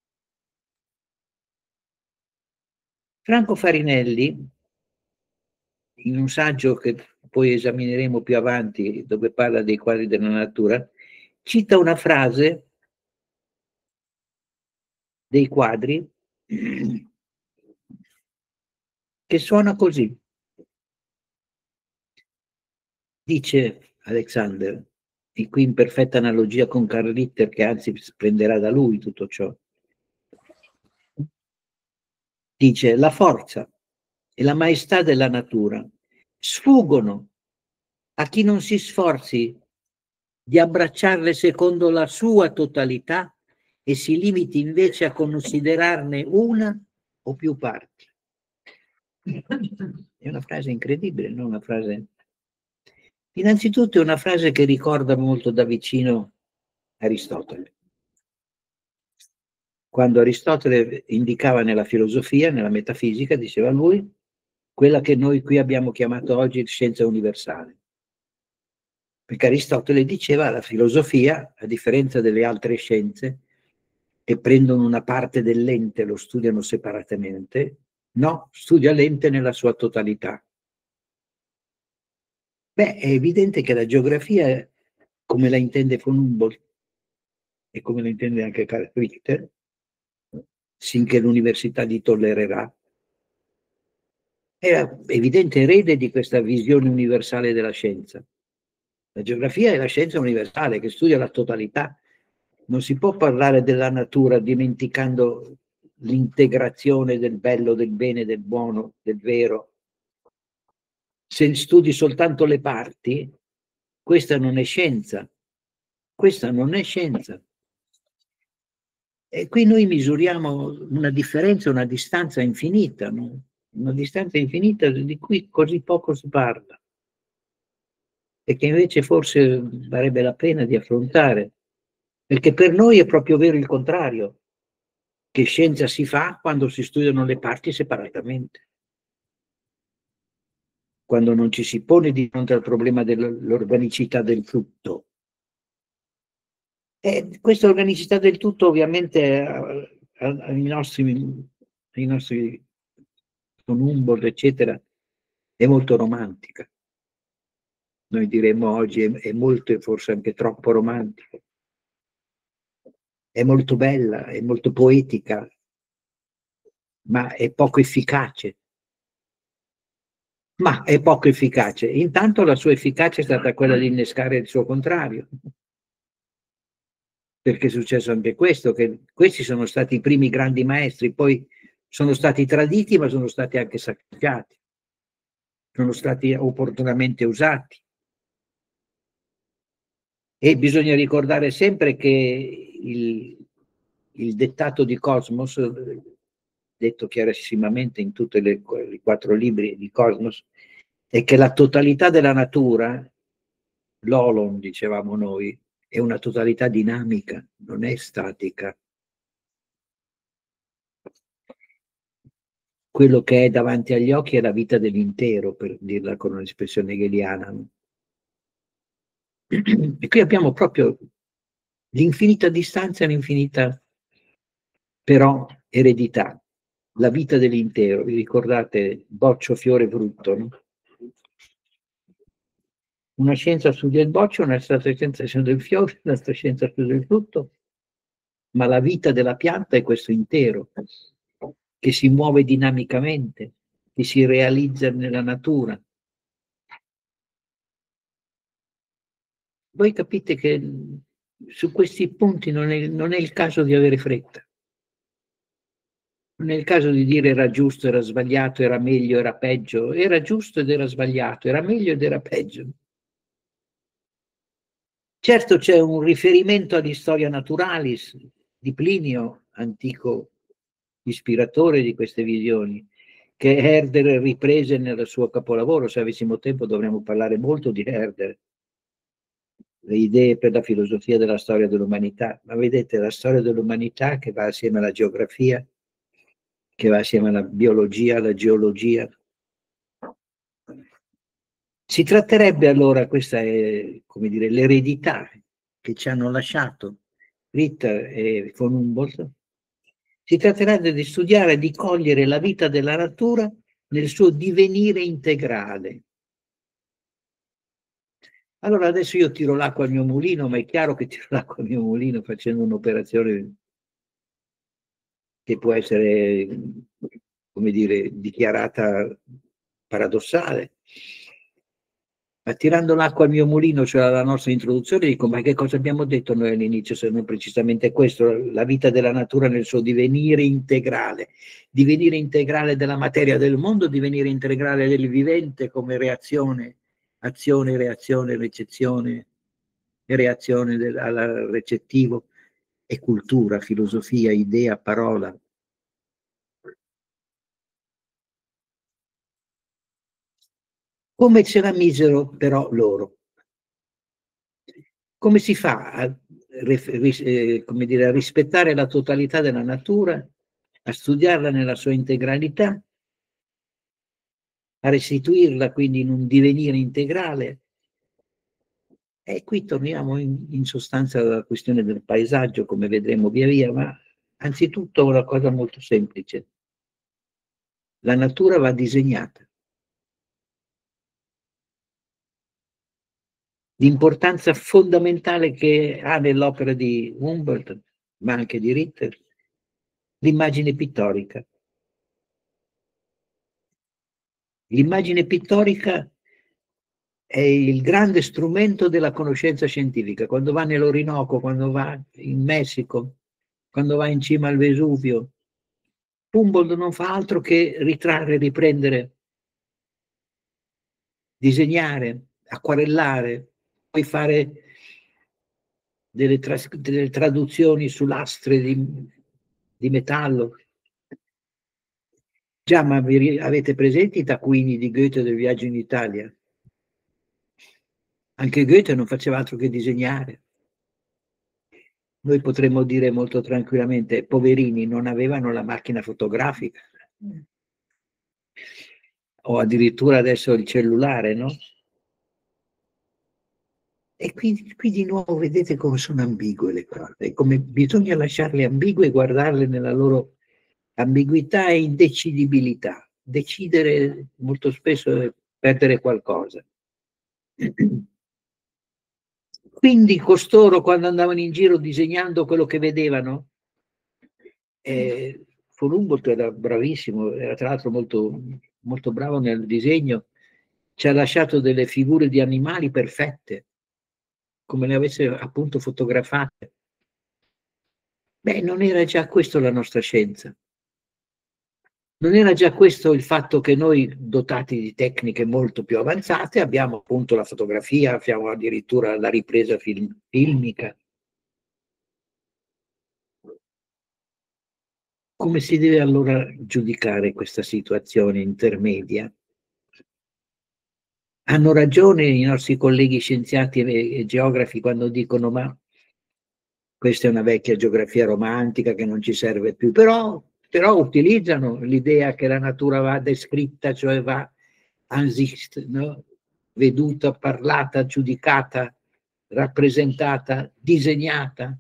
Franco Farinelli, in un saggio che poi esamineremo più avanti, dove parla dei quadri della natura, cita una frase dei quadri che suona così. Dice Alexander, e qui in perfetta analogia con Carl Ritter, che anzi prenderà da lui tutto ciò. Dice: la forza e la maestà della natura sfuggono a chi non si sforzi di abbracciarle secondo la sua totalità e si limiti invece a considerarne una o più parti. È una frase incredibile, non una frase... Innanzitutto è una frase che ricorda molto da vicino Aristotele. Quando Aristotele indicava nella filosofia, nella metafisica, diceva lui, quella che noi qui abbiamo chiamato oggi scienza universale. Perché Aristotele diceva la filosofia, a differenza delle altre scienze, che prendono una parte dell'ente e lo studiano separatamente, no, studia l'ente nella sua totalità. Beh, è evidente che la geografia, come la intende von Humboldt e come la intende anche Carl Richter, sinché l'università li tollererà, era evidente erede di questa visione universale della scienza. La geografia è la scienza universale che studia la totalità. Non si può parlare della natura dimenticando l'integrazione del bello, del bene, del buono, del vero. Se studi soltanto le parti, questa non è scienza. Questa non è scienza. E qui noi misuriamo una differenza, una distanza infinita, no? Una distanza infinita di cui così poco si parla e che invece forse varrebbe la pena di affrontare, perché per noi è proprio vero il contrario, che scienza si fa quando si studiano le parti separatamente, quando non ci si pone di fronte al problema dell'organicità del tutto. E questa organicità del tutto ovviamente ai nostri, ai nostri con Humboldt, eccetera, è molto romantica. Noi diremmo oggi è, è molto e forse anche troppo romantica. È molto bella, è molto poetica, ma è poco efficace. Ma è poco efficace. Intanto la sua efficacia è stata quella di innescare il suo contrario. Perché è successo anche questo, che questi sono stati i primi grandi maestri, poi sono stati traditi, ma sono stati anche sacrificati. Sono stati opportunamente usati. E bisogna ricordare sempre che il, il dettato di Cosmos, detto chiarissimamente in tutti i quattro libri di Cosmos, è che la totalità della natura, l'olon dicevamo noi, è una totalità dinamica, non è statica. Quello che è davanti agli occhi è la vita dell'intero, per dirla con un'espressione hegeliana. E qui abbiamo proprio l'infinita distanza e l'infinita però eredità, la vita dell'intero. Vi ricordate boccio, fiore, frutto, no? Una scienza studia il boccio, un'altra scienza studia il fiore, un'altra scienza studia il frutto, ma la vita della pianta è questo intero, che si muove dinamicamente, che si realizza nella natura. Voi capite che su questi punti non è, non è il caso di avere fretta. Non è il caso di dire era giusto, era sbagliato, era meglio, era peggio. Era giusto ed era sbagliato, era meglio ed era peggio. Certo c'è un riferimento all'Historia Naturalis di Plinio, antico ispiratore di queste visioni, che Herder riprese nel suo capolavoro. Se avessimo tempo dovremmo parlare molto di Herder, le idee per la filosofia della storia dell'umanità. Ma vedete, la storia dell'umanità che va assieme alla geografia, che va assieme alla biologia, alla geologia. Si tratterebbe allora, questa è, come dire, l'eredità che ci hanno lasciato Ritter e von Humboldt, si tratterebbe di studiare, di cogliere la vita della natura nel suo divenire integrale. Allora adesso io tiro l'acqua al mio mulino, ma è chiaro che tiro l'acqua al mio mulino facendo un'operazione che può essere, come dire, dichiarata paradossale. Attirando l'acqua al mio mulino, cioè alla nostra introduzione, dico: ma che cosa abbiamo detto noi all'inizio, se non precisamente questo, la vita della natura nel suo divenire integrale, divenire integrale della materia del mondo, divenire integrale del vivente come reazione, azione, reazione, ricezione, reazione del, al recettivo, e cultura, filosofia, idea, parola. Come ce la misero però loro? Come si fa a, eh, come dire, a rispettare la totalità della natura, a studiarla nella sua integralità, a restituirla quindi in un divenire integrale? E qui torniamo in, in sostanza alla questione del paesaggio, come vedremo via via, ma anzitutto una cosa molto semplice. La natura va disegnata. L'importanza fondamentale che ha nell'opera di Humboldt, ma anche di Ritter, l'immagine pittorica. L'immagine pittorica è il grande strumento della conoscenza scientifica. Quando va nell'Orinoco, quando va in Messico, quando va in cima al Vesuvio, Humboldt non fa altro che ritrarre, riprendere, disegnare, acquarellare, poi fare delle, tras delle traduzioni su lastre di, di metallo. Già, ma vi avete presenti i taccuini di Goethe del Viaggio in Italia? Anche Goethe non faceva altro che disegnare. Noi potremmo dire molto tranquillamente, poverini, non avevano la macchina fotografica. O addirittura adesso il cellulare, no? E qui, qui di nuovo vedete come sono ambigue le cose, come bisogna lasciarle ambigue e guardarle nella loro ambiguità e indecidibilità. Decidere molto spesso è perdere qualcosa. Quindi costoro, quando andavano in giro disegnando quello che vedevano, eh, von Humboldt era bravissimo, era tra l'altro molto, molto bravo nel disegno, ci ha lasciato delle figure di animali perfette, come le avesse appunto fotografate. Beh, non era già questo la nostra scienza? Non era già questo il fatto che noi, dotati di tecniche molto più avanzate, abbiamo appunto la fotografia, abbiamo addirittura la ripresa film, filmica? Come si deve allora giudicare questa situazione intermedia? Hanno ragione i nostri colleghi scienziati e geografi quando dicono: ma questa è una vecchia geografia romantica che non ci serve più, però, però utilizzano l'idea che la natura va descritta, cioè va Ansicht, no? Veduta, parlata, giudicata, rappresentata, disegnata.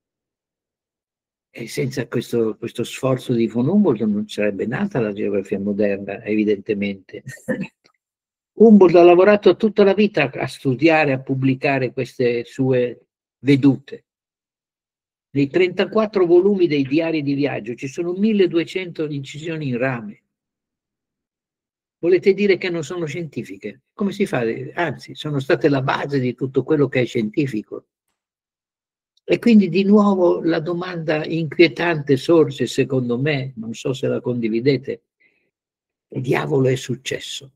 E senza questo, questo sforzo di von Humboldt non sarebbe nata la geografia moderna, evidentemente. Humboldt ha lavorato tutta la vita a studiare, a pubblicare queste sue vedute. Nei trentaquattro volumi dei diari di viaggio ci sono milleduecento incisioni in rame. Volete dire che non sono scientifiche? Come si fa? Anzi, sono state la base di tutto quello che è scientifico. E quindi di nuovo la domanda inquietante sorge, secondo me, non so se la condividete: che diavolo è successo?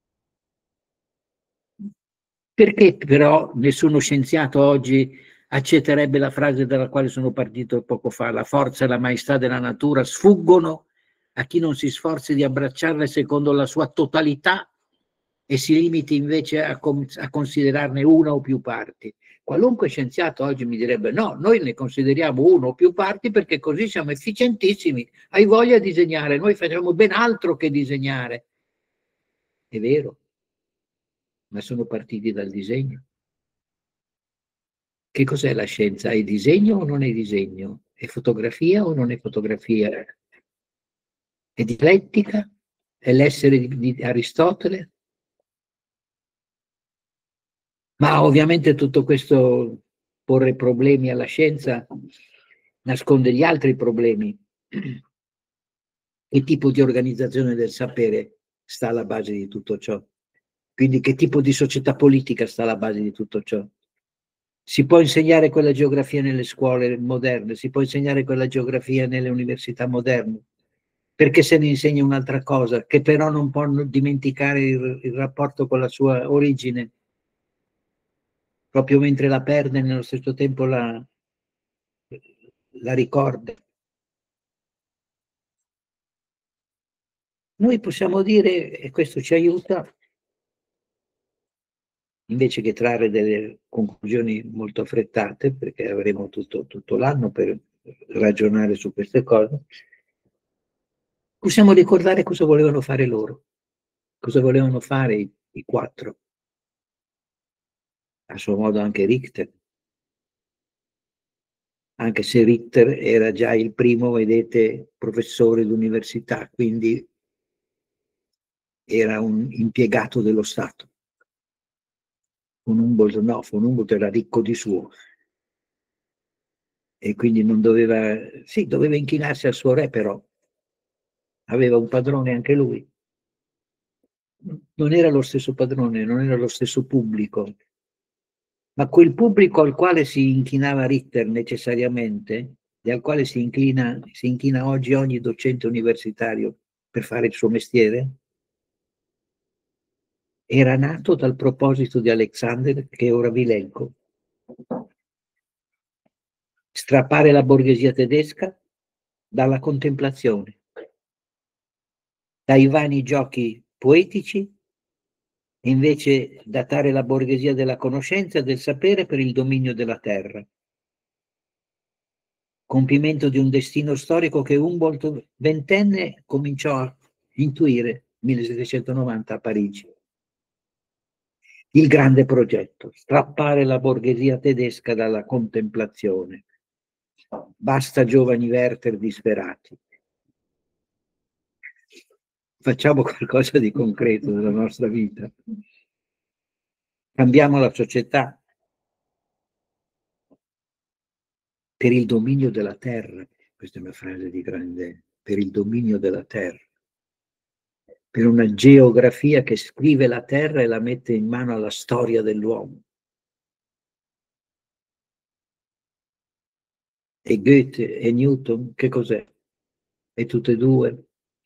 Perché però nessuno scienziato oggi accetterebbe la frase dalla quale sono partito poco fa: la forza e la maestà della natura sfuggono a chi non si sforzi di abbracciarle secondo la sua totalità e si limiti invece a, a considerarne una o più parti? Qualunque scienziato oggi mi direbbe: no, noi ne consideriamo una o più parti perché così siamo efficientissimi, hai voglia di disegnare, noi facciamo ben altro che disegnare. È vero, ma sono partiti dal disegno. Che cos'è la scienza? È disegno o non è disegno? È fotografia o non è fotografia? È dialettica? È l'essere di, di Aristotele? Ma ovviamente tutto questo porre problemi alla scienza nasconde gli altri problemi. Che tipo di organizzazione del sapere sta alla base di tutto ciò? Quindi che tipo di società politica sta alla base di tutto ciò? Si può insegnare quella geografia nelle scuole moderne, si può insegnare quella geografia nelle università moderne, perché se ne insegna un'altra cosa, che però non può dimenticare il, il rapporto con la sua origine, proprio mentre la perde, nello stesso tempo la, la ricorda. Noi possiamo dire, e questo ci aiuta, invece che trarre delle conclusioni molto affrettate, perché avremo tutto, tutto l'anno per ragionare su queste cose, possiamo ricordare cosa volevano fare loro, cosa volevano fare i, i quattro, a suo modo anche Richter, anche se Richter era già il primo, vedete, professore d'università, quindi era un impiegato dello Stato. Von Humboldt no, von Humboldt era ricco di suo e quindi non doveva, sì, doveva inchinarsi al suo re, però aveva un padrone anche lui. Non era lo stesso padrone, non era lo stesso pubblico, ma quel pubblico al quale si inchinava Richter necessariamente, e al quale si inclina, si inchina oggi ogni docente universitario per fare il suo mestiere, era nato dal proposito di Alexander, che ora vi leggo. Strappare la borghesia tedesca dalla contemplazione, dai vani giochi poetici, e invece datare la borghesia della conoscenza e del sapere per il dominio della terra. Compimento di un destino storico che Humboldt, ventenne, cominciò a intuire millesettecentonovanta a Parigi. Il grande progetto, strappare la borghesia tedesca dalla contemplazione. Basta giovani Werther disperati. Facciamo qualcosa di concreto nella nostra vita. Cambiamo la società per il dominio della terra. Questa è una frase di grande, per il dominio della terra. Per una geografia che scrive la terra e la mette in mano alla storia dell'uomo. E Goethe e Newton, che cos'è? E tutte e due.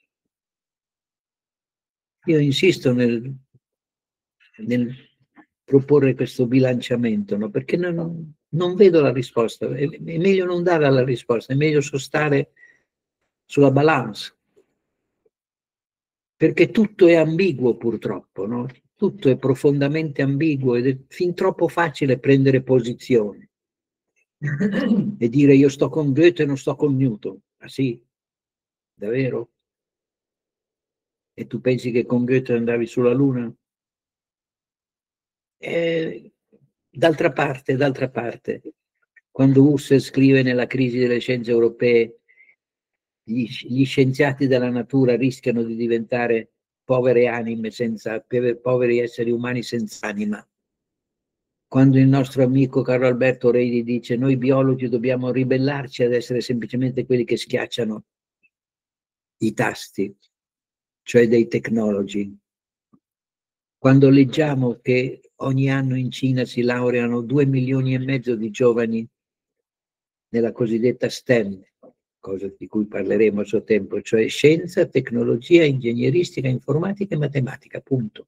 Io insisto nel, nel proporre questo bilanciamento, no? Perché non, non vedo la risposta, è, è meglio non dare la risposta, è meglio sostare sulla balance, perché tutto è ambiguo purtroppo, no? Tutto è profondamente ambiguo ed è fin troppo facile prendere posizione e dire io sto con Goethe e non sto con Newton. Ah sì? Davvero? E tu pensi che con Goethe andavi sulla Luna? Eh, d'altra parte, d'altra parte, quando Husserl scrive nella crisi delle scienze europee, gli, gli scienziati della natura rischiano di diventare povere anime senza, poveri esseri umani senza anima. Quando il nostro amico Carlo Alberto Reidi dice noi biologi dobbiamo ribellarci ad essere semplicemente quelli che schiacciano i tasti, cioè dei technology. Quando leggiamo che ogni anno in Cina si laureano due milioni e mezzo di giovani nella cosiddetta STEM, cosa di cui parleremo a suo tempo, cioè scienza, tecnologia, ingegneristica, informatica e matematica, punto.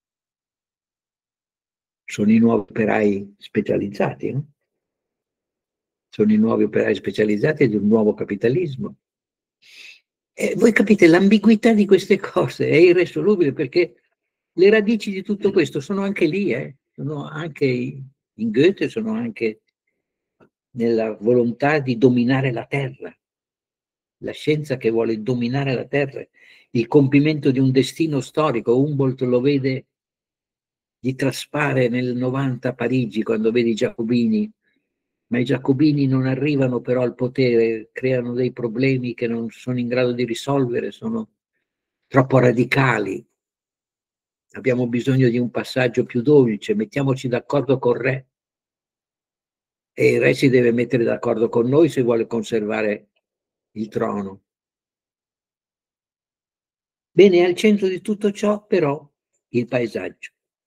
Sono i nuovi operai specializzati, no? Sono i nuovi operai specializzati di un nuovo capitalismo. E voi capite, l'ambiguità di queste cose è irresolubile perché le radici di tutto questo sono anche lì, eh? Sono anche in Goethe, sono anche nella volontà di dominare la terra, la scienza che vuole dominare la terra, il compimento di un destino storico. Humboldt lo vede, gli traspare nel novanta a Parigi quando vede i giacobini, ma i giacobini non arrivano però al potere, creano dei problemi che non sono in grado di risolvere, sono troppo radicali. Abbiamo bisogno di un passaggio più dolce, mettiamoci d'accordo col re. E il re si deve mettere d'accordo con noi se vuole conservare il trono. Bene, al centro di tutto ciò però il paesaggio.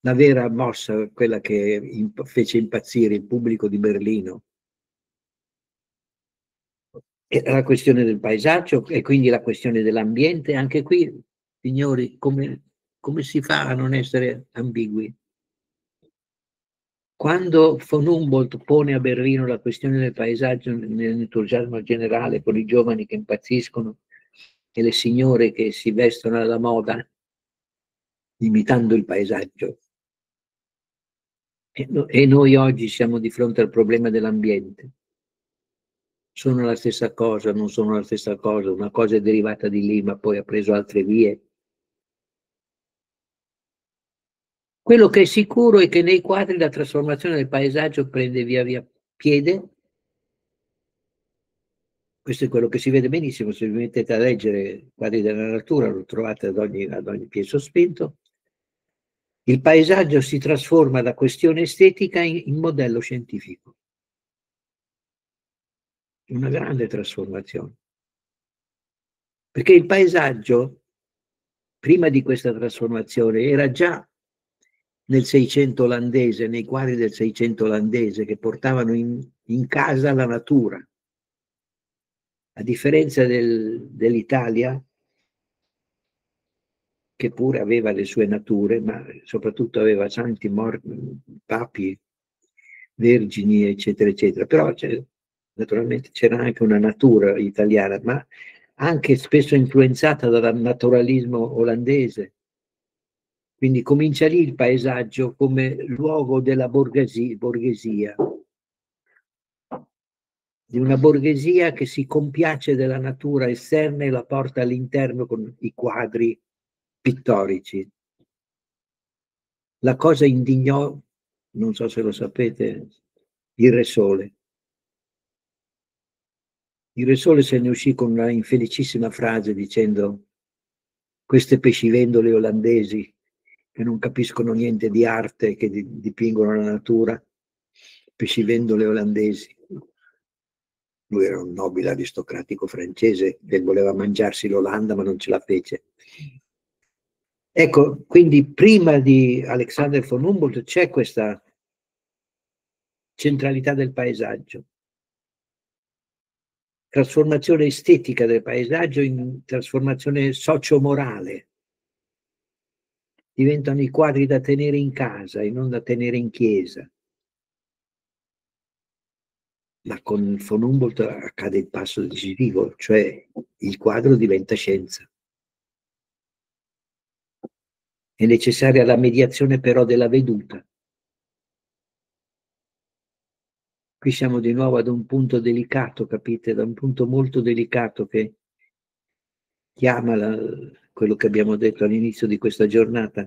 la vera mossa, quella che imp- fece impazzire il pubblico di Berlino, era la questione del paesaggio e quindi la questione dell'ambiente. Anche qui, signori, come, come si fa a non essere ambigui? Quando von Humboldt pone a Berlino la questione del paesaggio nell'entusiasmo generale, con i giovani che impazziscono e le signore che si vestono alla moda imitando il paesaggio, e, no- e noi oggi siamo di fronte al problema dell'ambiente. Sono la stessa cosa, non sono la stessa cosa, una cosa è derivata di lì ma poi ha preso altre vie. Quello che è sicuro è che nei quadri la trasformazione del paesaggio prende via via piede. Questo è quello che si vede benissimo se vi mettete a leggere quadri della natura, lo trovate ad ogni, ad ogni piè sospinto. Il paesaggio si trasforma da questione estetica in, in modello scientifico. Una grande trasformazione. Perché il paesaggio, prima di questa trasformazione, era già nel Seicento olandese, nei quadri del Seicento olandese, che portavano in, in casa la natura. A differenza del, dell'Italia, che pure aveva le sue nature, ma soprattutto aveva santi, morti, papi, vergini, eccetera, eccetera. Però naturalmente c'era anche una natura italiana, ma anche spesso influenzata dal naturalismo olandese. Quindi comincia lì il paesaggio come luogo della borghesia, borghesia, di una borghesia che si compiace della natura esterna e la porta all'interno con i quadri pittorici. La cosa indignò, non so se lo sapete, il Re Sole. Il Re Sole se ne uscì con una infelicissima frase dicendo: queste pescivendole olandesi che non capiscono niente di arte, che dipingono la natura, pescivendole olandesi. Lui era un nobile aristocratico francese che voleva mangiarsi l'Olanda ma non ce la fece. Ecco, quindi prima di Alexander von Humboldt c'è questa centralità del paesaggio, trasformazione estetica del paesaggio in trasformazione socio-morale. Diventano i quadri da tenere in casa e non da tenere in chiesa. Ma con von Humboldt accade il passo decisivo, cioè il quadro diventa scienza. È necessaria la mediazione però della veduta. Qui siamo di nuovo ad un punto delicato, capite? Da un punto molto delicato che chiama la, quello che abbiamo detto all'inizio di questa giornata.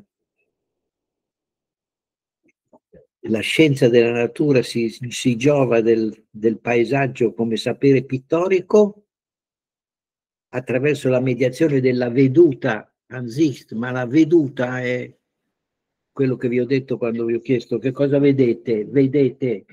La scienza della natura si, si giova del, del paesaggio come sapere pittorico attraverso la mediazione della veduta Ansicht, ma la veduta è quello che vi ho detto quando vi ho chiesto che cosa vedete, vedete,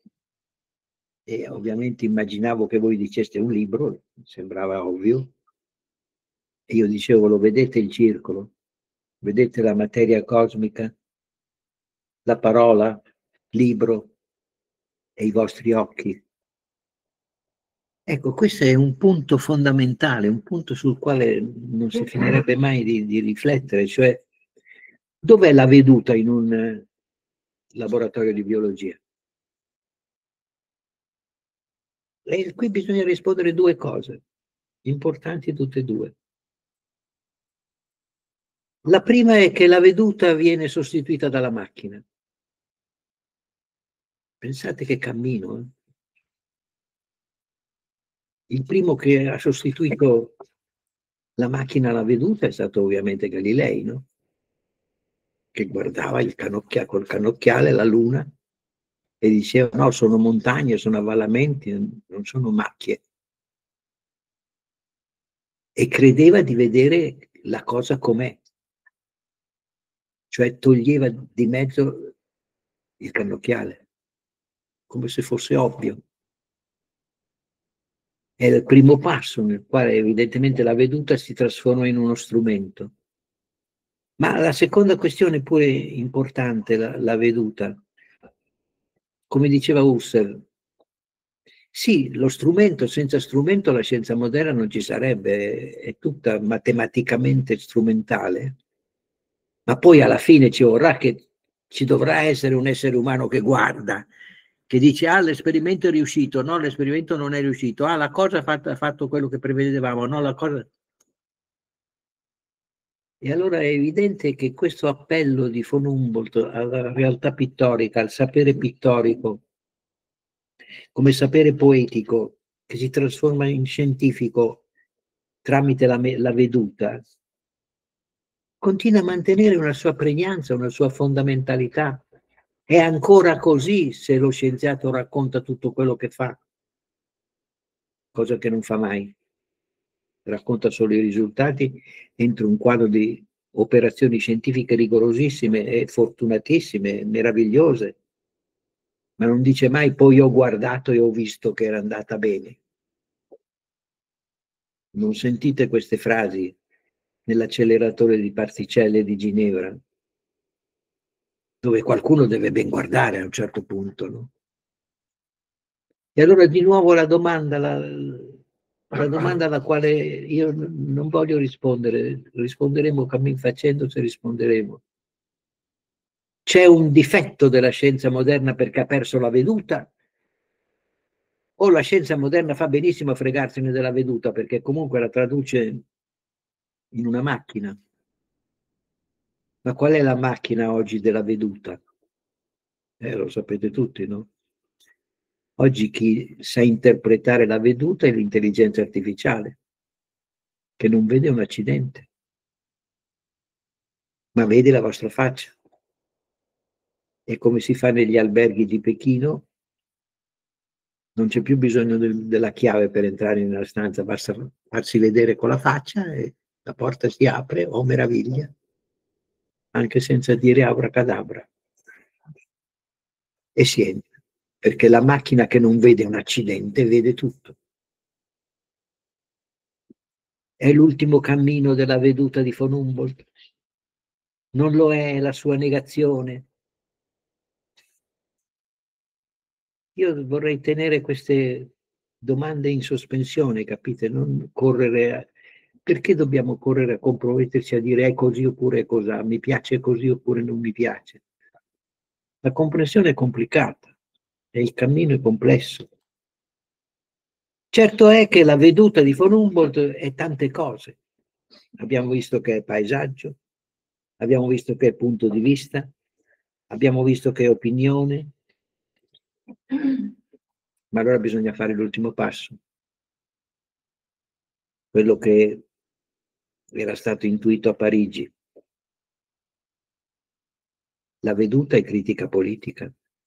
e ovviamente immaginavo che voi diceste un libro, sembrava ovvio, e io dicevo: lo vedete il circolo? Vedete la materia cosmica? La parola, libro e i vostri occhi? Ecco, questo è un punto fondamentale, un punto sul quale non si finirebbe mai di, di riflettere, cioè dov'è la veduta in un eh, laboratorio di biologia? E qui bisogna rispondere due cose, importanti tutte e due. La prima è che la veduta viene sostituita dalla macchina. Pensate che cammino, eh? Il primo che ha sostituito la macchina alla veduta è stato ovviamente Galilei, no? Che guardava il cannocchia, col cannocchiale la luna e diceva: no, sono montagne, sono avvallamenti, non sono macchie. E credeva di vedere la cosa com'è, cioè toglieva di mezzo il cannocchiale, come se fosse ovvio. È il primo passo nel quale evidentemente la veduta si trasforma in uno strumento. Ma la seconda questione pure importante, la, la veduta, come diceva Husserl, sì, lo strumento, senza strumento la scienza moderna non ci sarebbe, è tutta matematicamente strumentale, ma poi alla fine ci vorrà che ci dovrà essere un essere umano che guarda, che dice ah l'esperimento è riuscito, no l'esperimento non è riuscito, ah la cosa ha fatto, ha fatto quello che prevedevamo, no la cosa... E allora è evidente che questo appello di von Humboldt alla realtà pittorica, al sapere pittorico, come sapere poetico, che si trasforma in scientifico tramite la, la veduta, continua a mantenere una sua pregnanza, una sua fondamentalità. È ancora così se lo scienziato racconta tutto quello che fa, cosa che non fa mai. Racconta solo i risultati entro un quadro di operazioni scientifiche rigorosissime e fortunatissime, meravigliose, ma non dice mai poi ho guardato e ho visto che era andata bene. Non sentite queste frasi nell'acceleratore di particelle di Ginevra, dove qualcuno deve ben guardare a un certo punto, no? E allora di nuovo la domanda, la, la domanda alla quale io non voglio rispondere, risponderemo cammin facendo se risponderemo. C'è un difetto della scienza moderna perché ha perso la veduta? O la scienza moderna fa benissimo a fregarsene della veduta perché comunque la traduce in una macchina? Ma qual è la macchina oggi della veduta? Eh, lo sapete tutti, no? Oggi chi sa interpretare la veduta è l'intelligenza artificiale, che non vede un accidente, ma vede la vostra faccia. E come si fa negli alberghi di Pechino, non c'è più bisogno del, della chiave per entrare in una stanza, basta farsi vedere con la faccia e la porta si apre, oh meraviglia, anche senza dire abracadabra. E si entra, perché la macchina che non vede un accidente vede tutto. È l'ultimo cammino della veduta di von Humboldt? Non lo è la sua negazione? Io vorrei tenere queste domande in sospensione, capite? Non correre a... Perché dobbiamo correre a comprometterci a dire è così oppure è così, mi piace così oppure non mi piace? La comprensione è complicata e il cammino è complesso. Certo è che la veduta di von Humboldt è tante cose. Abbiamo visto che è paesaggio, abbiamo visto che è punto di vista, abbiamo visto che è opinione, ma allora bisogna fare l'ultimo passo, quello che era stato intuito a Parigi. La veduta è critica politica.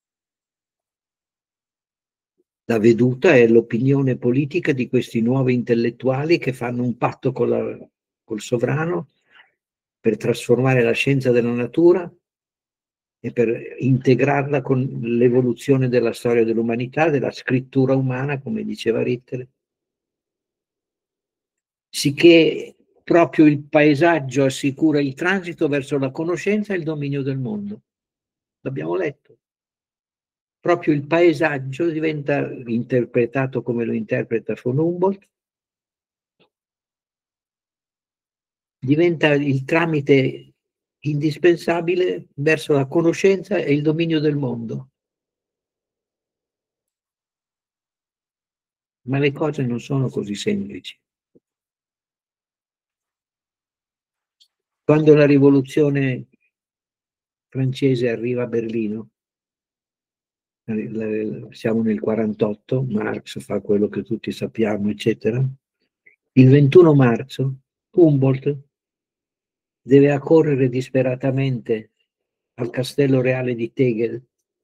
La veduta è l'opinione politica di questi nuovi intellettuali che fanno un patto con la, col sovrano per trasformare la scienza della natura e per integrarla con l'evoluzione della storia dell'umanità, della scrittura umana, come diceva Rittel, sicché proprio il paesaggio assicura il transito verso la conoscenza e il dominio del mondo. L'abbiamo letto. Proprio il paesaggio diventa, interpretato come lo interpreta von Humboldt, diventa il tramite indispensabile verso la conoscenza e il dominio del mondo. Ma le cose non sono così semplici. Quando la rivoluzione francese arriva a Berlino, siamo nel quarantotto, Marx fa quello che tutti sappiamo, eccetera. Il ventuno marzo Humboldt deve accorrere disperatamente al castello reale di Tegel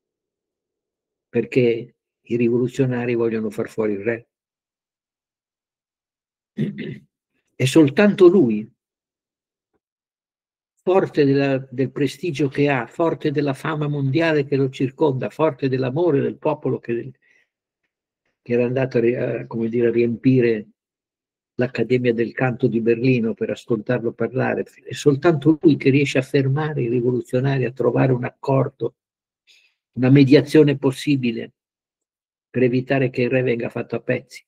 perché i rivoluzionari vogliono far fuori il re. E soltanto lui, forte della, del prestigio che ha, forte della fama mondiale che lo circonda, forte dell'amore del popolo che, che era andato a, come dire, a riempire l'Accademia del Canto di Berlino per ascoltarlo parlare. È soltanto lui che riesce a fermare i rivoluzionari, a trovare un accordo, una mediazione possibile per evitare che il re venga fatto a pezzi.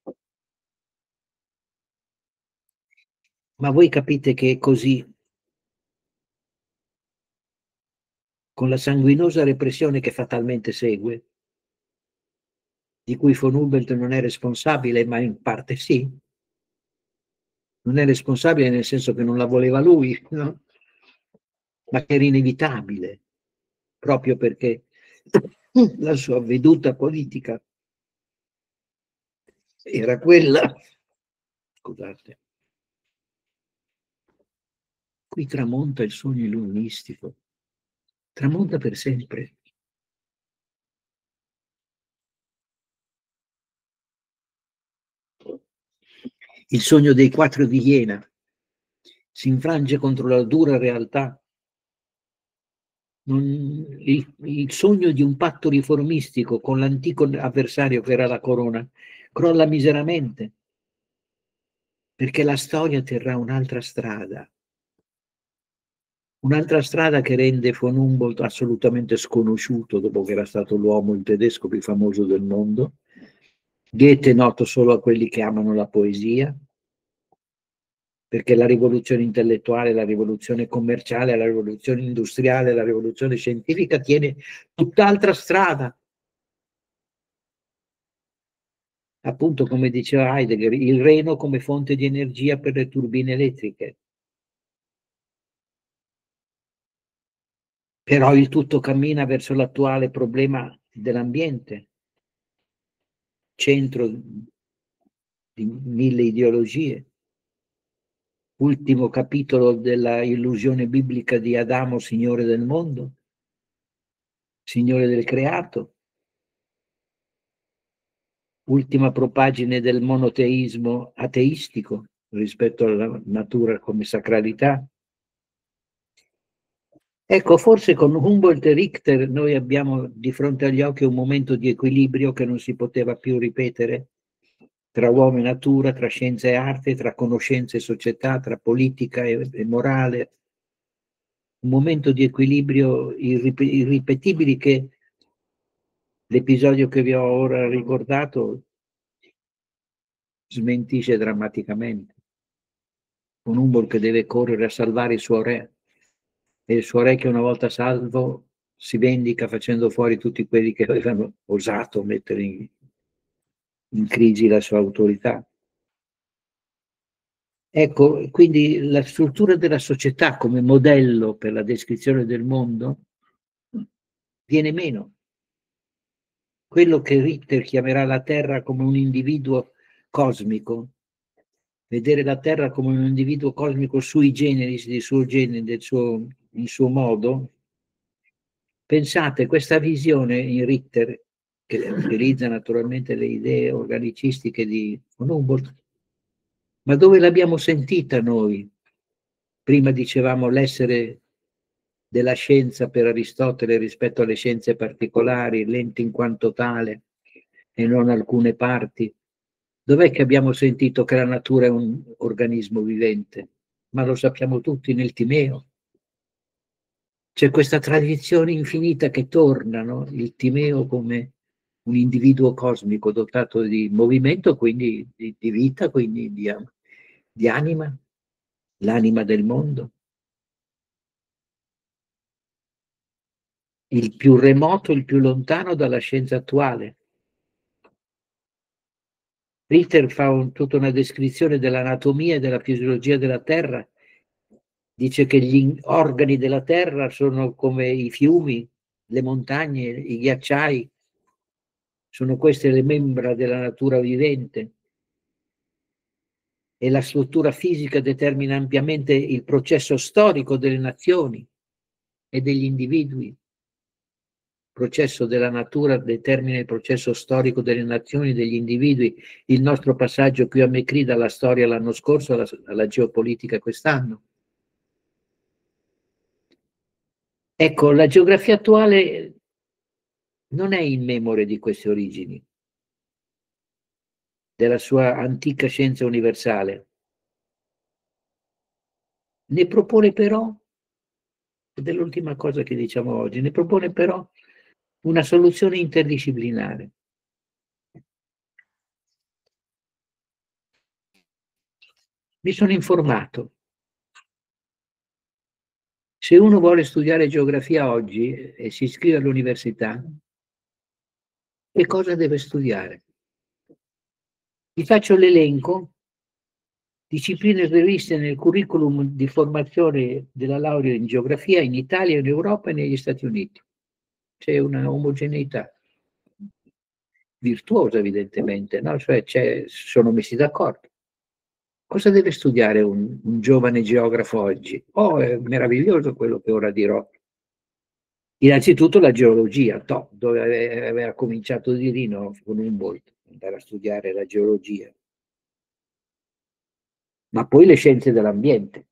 Ma voi capite che è così, con la sanguinosa repressione che fatalmente segue, di cui von Humboldt non è responsabile, ma in parte sì. Non è responsabile nel senso che non la voleva lui, no? Ma che era inevitabile, proprio perché la sua veduta politica era quella. Scusate. Qui tramonta il sogno illuministico, tramonta per sempre. Il sogno dei quattro di Iena si infrange contro la dura realtà. Non, il, il sogno di un patto riformistico con l'antico avversario che era la corona crolla miseramente, perché la storia terrà un'altra strada, un'altra strada che rende von Humboldt assolutamente sconosciuto dopo che era stato l'uomo, il tedesco più famoso del mondo, Goethe noto solo a quelli che amano la poesia, perché la rivoluzione intellettuale, la rivoluzione commerciale, la rivoluzione industriale, la rivoluzione scientifica tiene tutt'altra strada. Appunto, come diceva Heidegger, il Reno come fonte di energia per le turbine elettriche. Però il tutto cammina verso l'attuale problema dell'ambiente, centro di mille ideologie. Ultimo capitolo della illusione biblica di Adamo, signore del mondo, signore del creato. Ultima propagine del monoteismo ateistico rispetto alla natura come sacralità. Ecco, forse con Humboldt e Richter noi abbiamo di fronte agli occhi un momento di equilibrio che non si poteva più ripetere tra uomo e natura, tra scienza e arte, tra conoscenza e società, tra politica e, e morale. Un momento di equilibrio irrip irripetibili che l'episodio che vi ho ora ricordato smentisce drammaticamente. Un Humboldt che deve correre a salvare il suo re, e il suo re che una volta salvo si vendica facendo fuori tutti quelli che avevano osato mettere in, in crisi la sua autorità. Ecco, quindi la struttura della società come modello per la descrizione del mondo viene meno. Quello che Richter chiamerà la Terra come un individuo cosmico, vedere la Terra come un individuo cosmico sui generis, del suo genere, del suo, il suo modo. Pensate, questa visione in Richter, che utilizza naturalmente le idee organicistiche di von Humboldt, ma dove l'abbiamo sentita noi? Prima dicevamo l'essere della scienza per Aristotele rispetto alle scienze particolari, l'ente in quanto tale e non alcune parti. Dov'è che abbiamo sentito che la natura è un organismo vivente? Ma lo sappiamo tutti nel Timeo. C'è questa tradizione infinita che torna, no? Il Timeo come un individuo cosmico dotato di movimento, quindi di, di vita, quindi di, di anima, l'anima del mondo. Il più remoto, il più lontano dalla scienza attuale. Richter fa un, tutta una descrizione dell'anatomia e della fisiologia della Terra. Dice che gli organi della Terra sono come i fiumi, le montagne, i ghiacciai. Sono queste le membra della natura vivente. E la struttura fisica determina ampiamente il processo storico delle nazioni e degli individui. Il processo della natura determina il processo storico delle nazioni e degli individui. Il nostro passaggio qui a Mecri dalla storia l'anno scorso alla, alla geopolitica quest'anno. Ecco, la geografia attuale non è immemore di queste origini. della sua antica scienza universale. Ne propone però, ed è l'ultima cosa che diciamo oggi, ne propone però una soluzione interdisciplinare. Mi sono informato. Se uno vuole studiare geografia oggi e si iscrive all'università, che cosa deve studiare? Vi faccio l'elenco: discipline previste nel curriculum di formazione della laurea in geografia in Italia, in Europa e negli Stati Uniti. C'è una omogeneità virtuosa, evidentemente, no? Cioè, sono messi d'accordo. Cosa deve studiare un, un giovane geografo oggi? Oh, è meraviglioso quello che ora dirò. Innanzitutto la geologia, top, dove aveva cominciato di lì, no? Con Humboldt, andare a studiare la geologia. Ma poi le scienze dell'ambiente,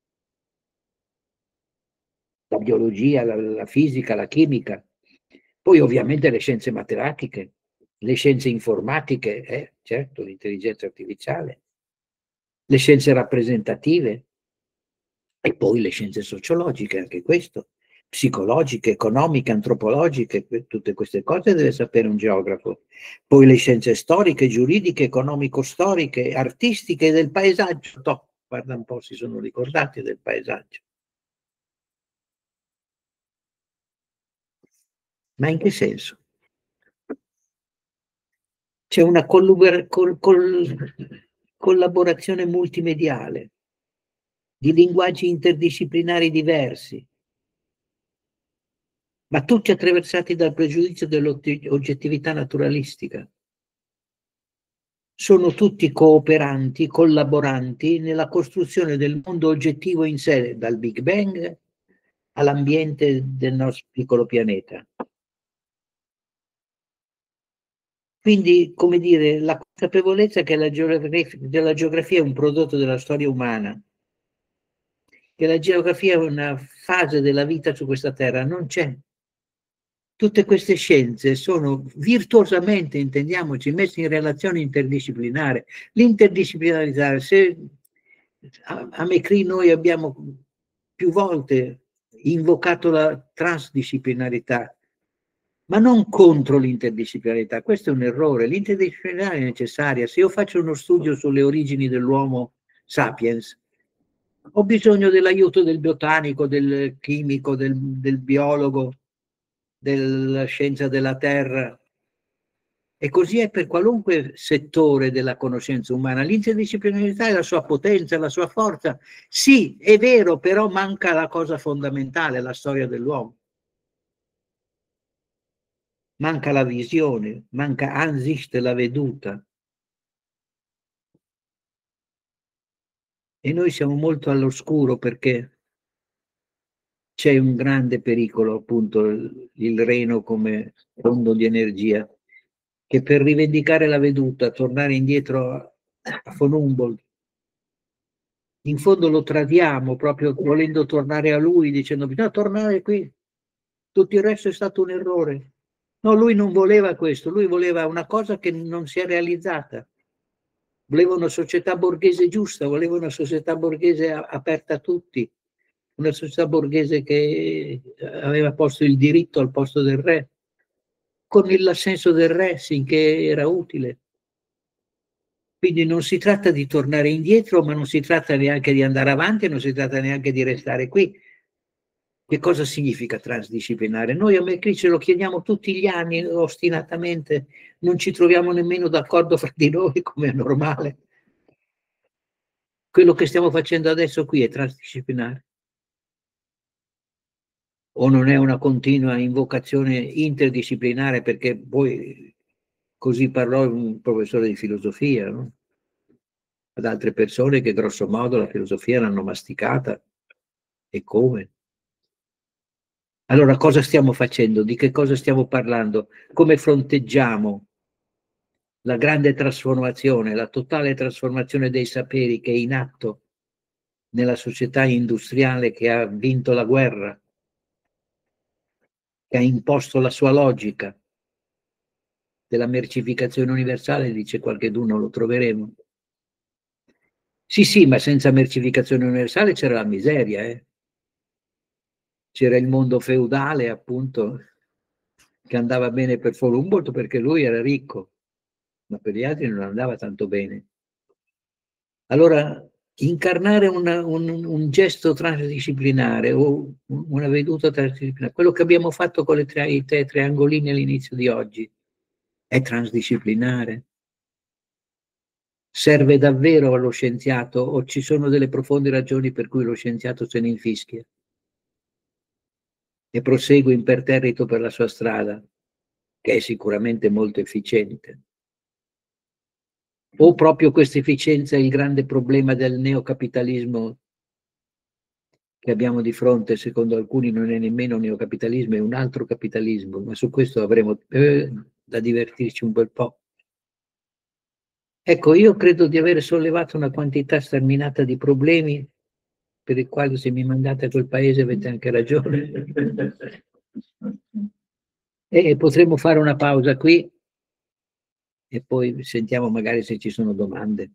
la biologia, la, la fisica, la chimica, poi ovviamente le scienze matematiche, le scienze informatiche, eh, certo, l'intelligenza artificiale, le scienze rappresentative e poi le scienze sociologiche, anche questo, psicologiche, economiche, antropologiche, tutte queste cose deve sapere un geografo. Poi le scienze storiche, giuridiche, economico-storiche, artistiche, del paesaggio. Toh, guarda un po', si sono ricordati del paesaggio. Ma in che senso? C'è una col, col, collaborazione multimediale di linguaggi interdisciplinari diversi, ma tutti attraversati dal pregiudizio dell'oggettività naturalistica. Sono tutti cooperanti, collaboranti nella costruzione del mondo oggettivo in sé, dal Big Bang all'ambiente del nostro piccolo pianeta. Quindi, come dire, la consapevolezza che la geografia, della geografia è un prodotto della storia umana, che la geografia è una fase della vita su questa terra, non c'è. Tutte queste scienze sono virtuosamente, intendiamoci, messe in relazione interdisciplinare. L'interdisciplinarità, se a, a Mecri noi abbiamo più volte invocato la transdisciplinarità, ma non contro l'interdisciplinarità, questo è un errore. L'interdisciplinarità è necessaria. Se io faccio uno studio sulle origini dell'uomo sapiens, ho bisogno dell'aiuto del botanico, del chimico, del, del biologo, della scienza della terra, e così è per qualunque settore della conoscenza umana. L'interdisciplinarità è la sua potenza, la sua forza. Sì, è vero, però manca la cosa fondamentale, la storia dell'uomo. Manca la visione, manca Ansicht, la veduta. E noi siamo molto all'oscuro perché c'è un grande pericolo, appunto, il Reno come fondo di energia, che per rivendicare la veduta, tornare indietro a von Humboldt, in fondo lo tradiamo proprio volendo tornare a lui, dicendo bisogna tornare qui, tutto il resto è stato un errore. No, lui non voleva questo, lui voleva una cosa che non si è realizzata. Voleva una società borghese giusta, voleva una società borghese aperta a tutti, una società borghese che aveva posto il diritto al posto del re, con l'assenso del re finché era utile. Quindi non si tratta di tornare indietro, ma non si tratta neanche di andare avanti e non si tratta neanche di restare qui. Che cosa significa transdisciplinare? Noi a Mecri ce lo chiediamo tutti gli anni, ostinatamente, non ci troviamo nemmeno d'accordo fra di noi, come è normale. Quello che stiamo facendo adesso qui è transdisciplinare? O non è una continua invocazione interdisciplinare, perché poi così parlò un professore di filosofia, no? Ad altre persone che grosso modo la filosofia l'hanno masticata, e come? Allora cosa stiamo facendo? Di che cosa stiamo parlando? Come fronteggiamo la grande trasformazione, la totale trasformazione dei saperi che è in atto nella società industriale che ha vinto la guerra, che ha imposto la sua logica? della mercificazione universale, dice qualcheduno, lo troveremo. Sì, sì, ma senza mercificazione universale c'era la miseria, eh. C'era il mondo feudale, appunto, che andava bene per von Humboldt perché lui era ricco, ma per gli altri non andava tanto bene. Allora, incarnare una, un, un gesto transdisciplinare o una veduta transdisciplinare, quello che abbiamo fatto con le tre, i tre triangolini all'inizio di oggi, è transdisciplinare? Serve davvero allo scienziato o ci sono delle profonde ragioni per cui lo scienziato se ne infischia e prosegue imperterrito per la sua strada, che è sicuramente molto efficiente? O proprio questa efficienza è il grande problema del neocapitalismo che abbiamo di fronte, secondo alcuni non è nemmeno neocapitalismo, è un altro capitalismo, ma su questo avremo eh, da divertirci un bel po'. Ecco, io credo di aver sollevato una quantità sterminata di problemi per i quali se mi mandate a quel paese avete anche ragione. E potremmo fare una pausa qui e poi sentiamo magari se ci sono domande.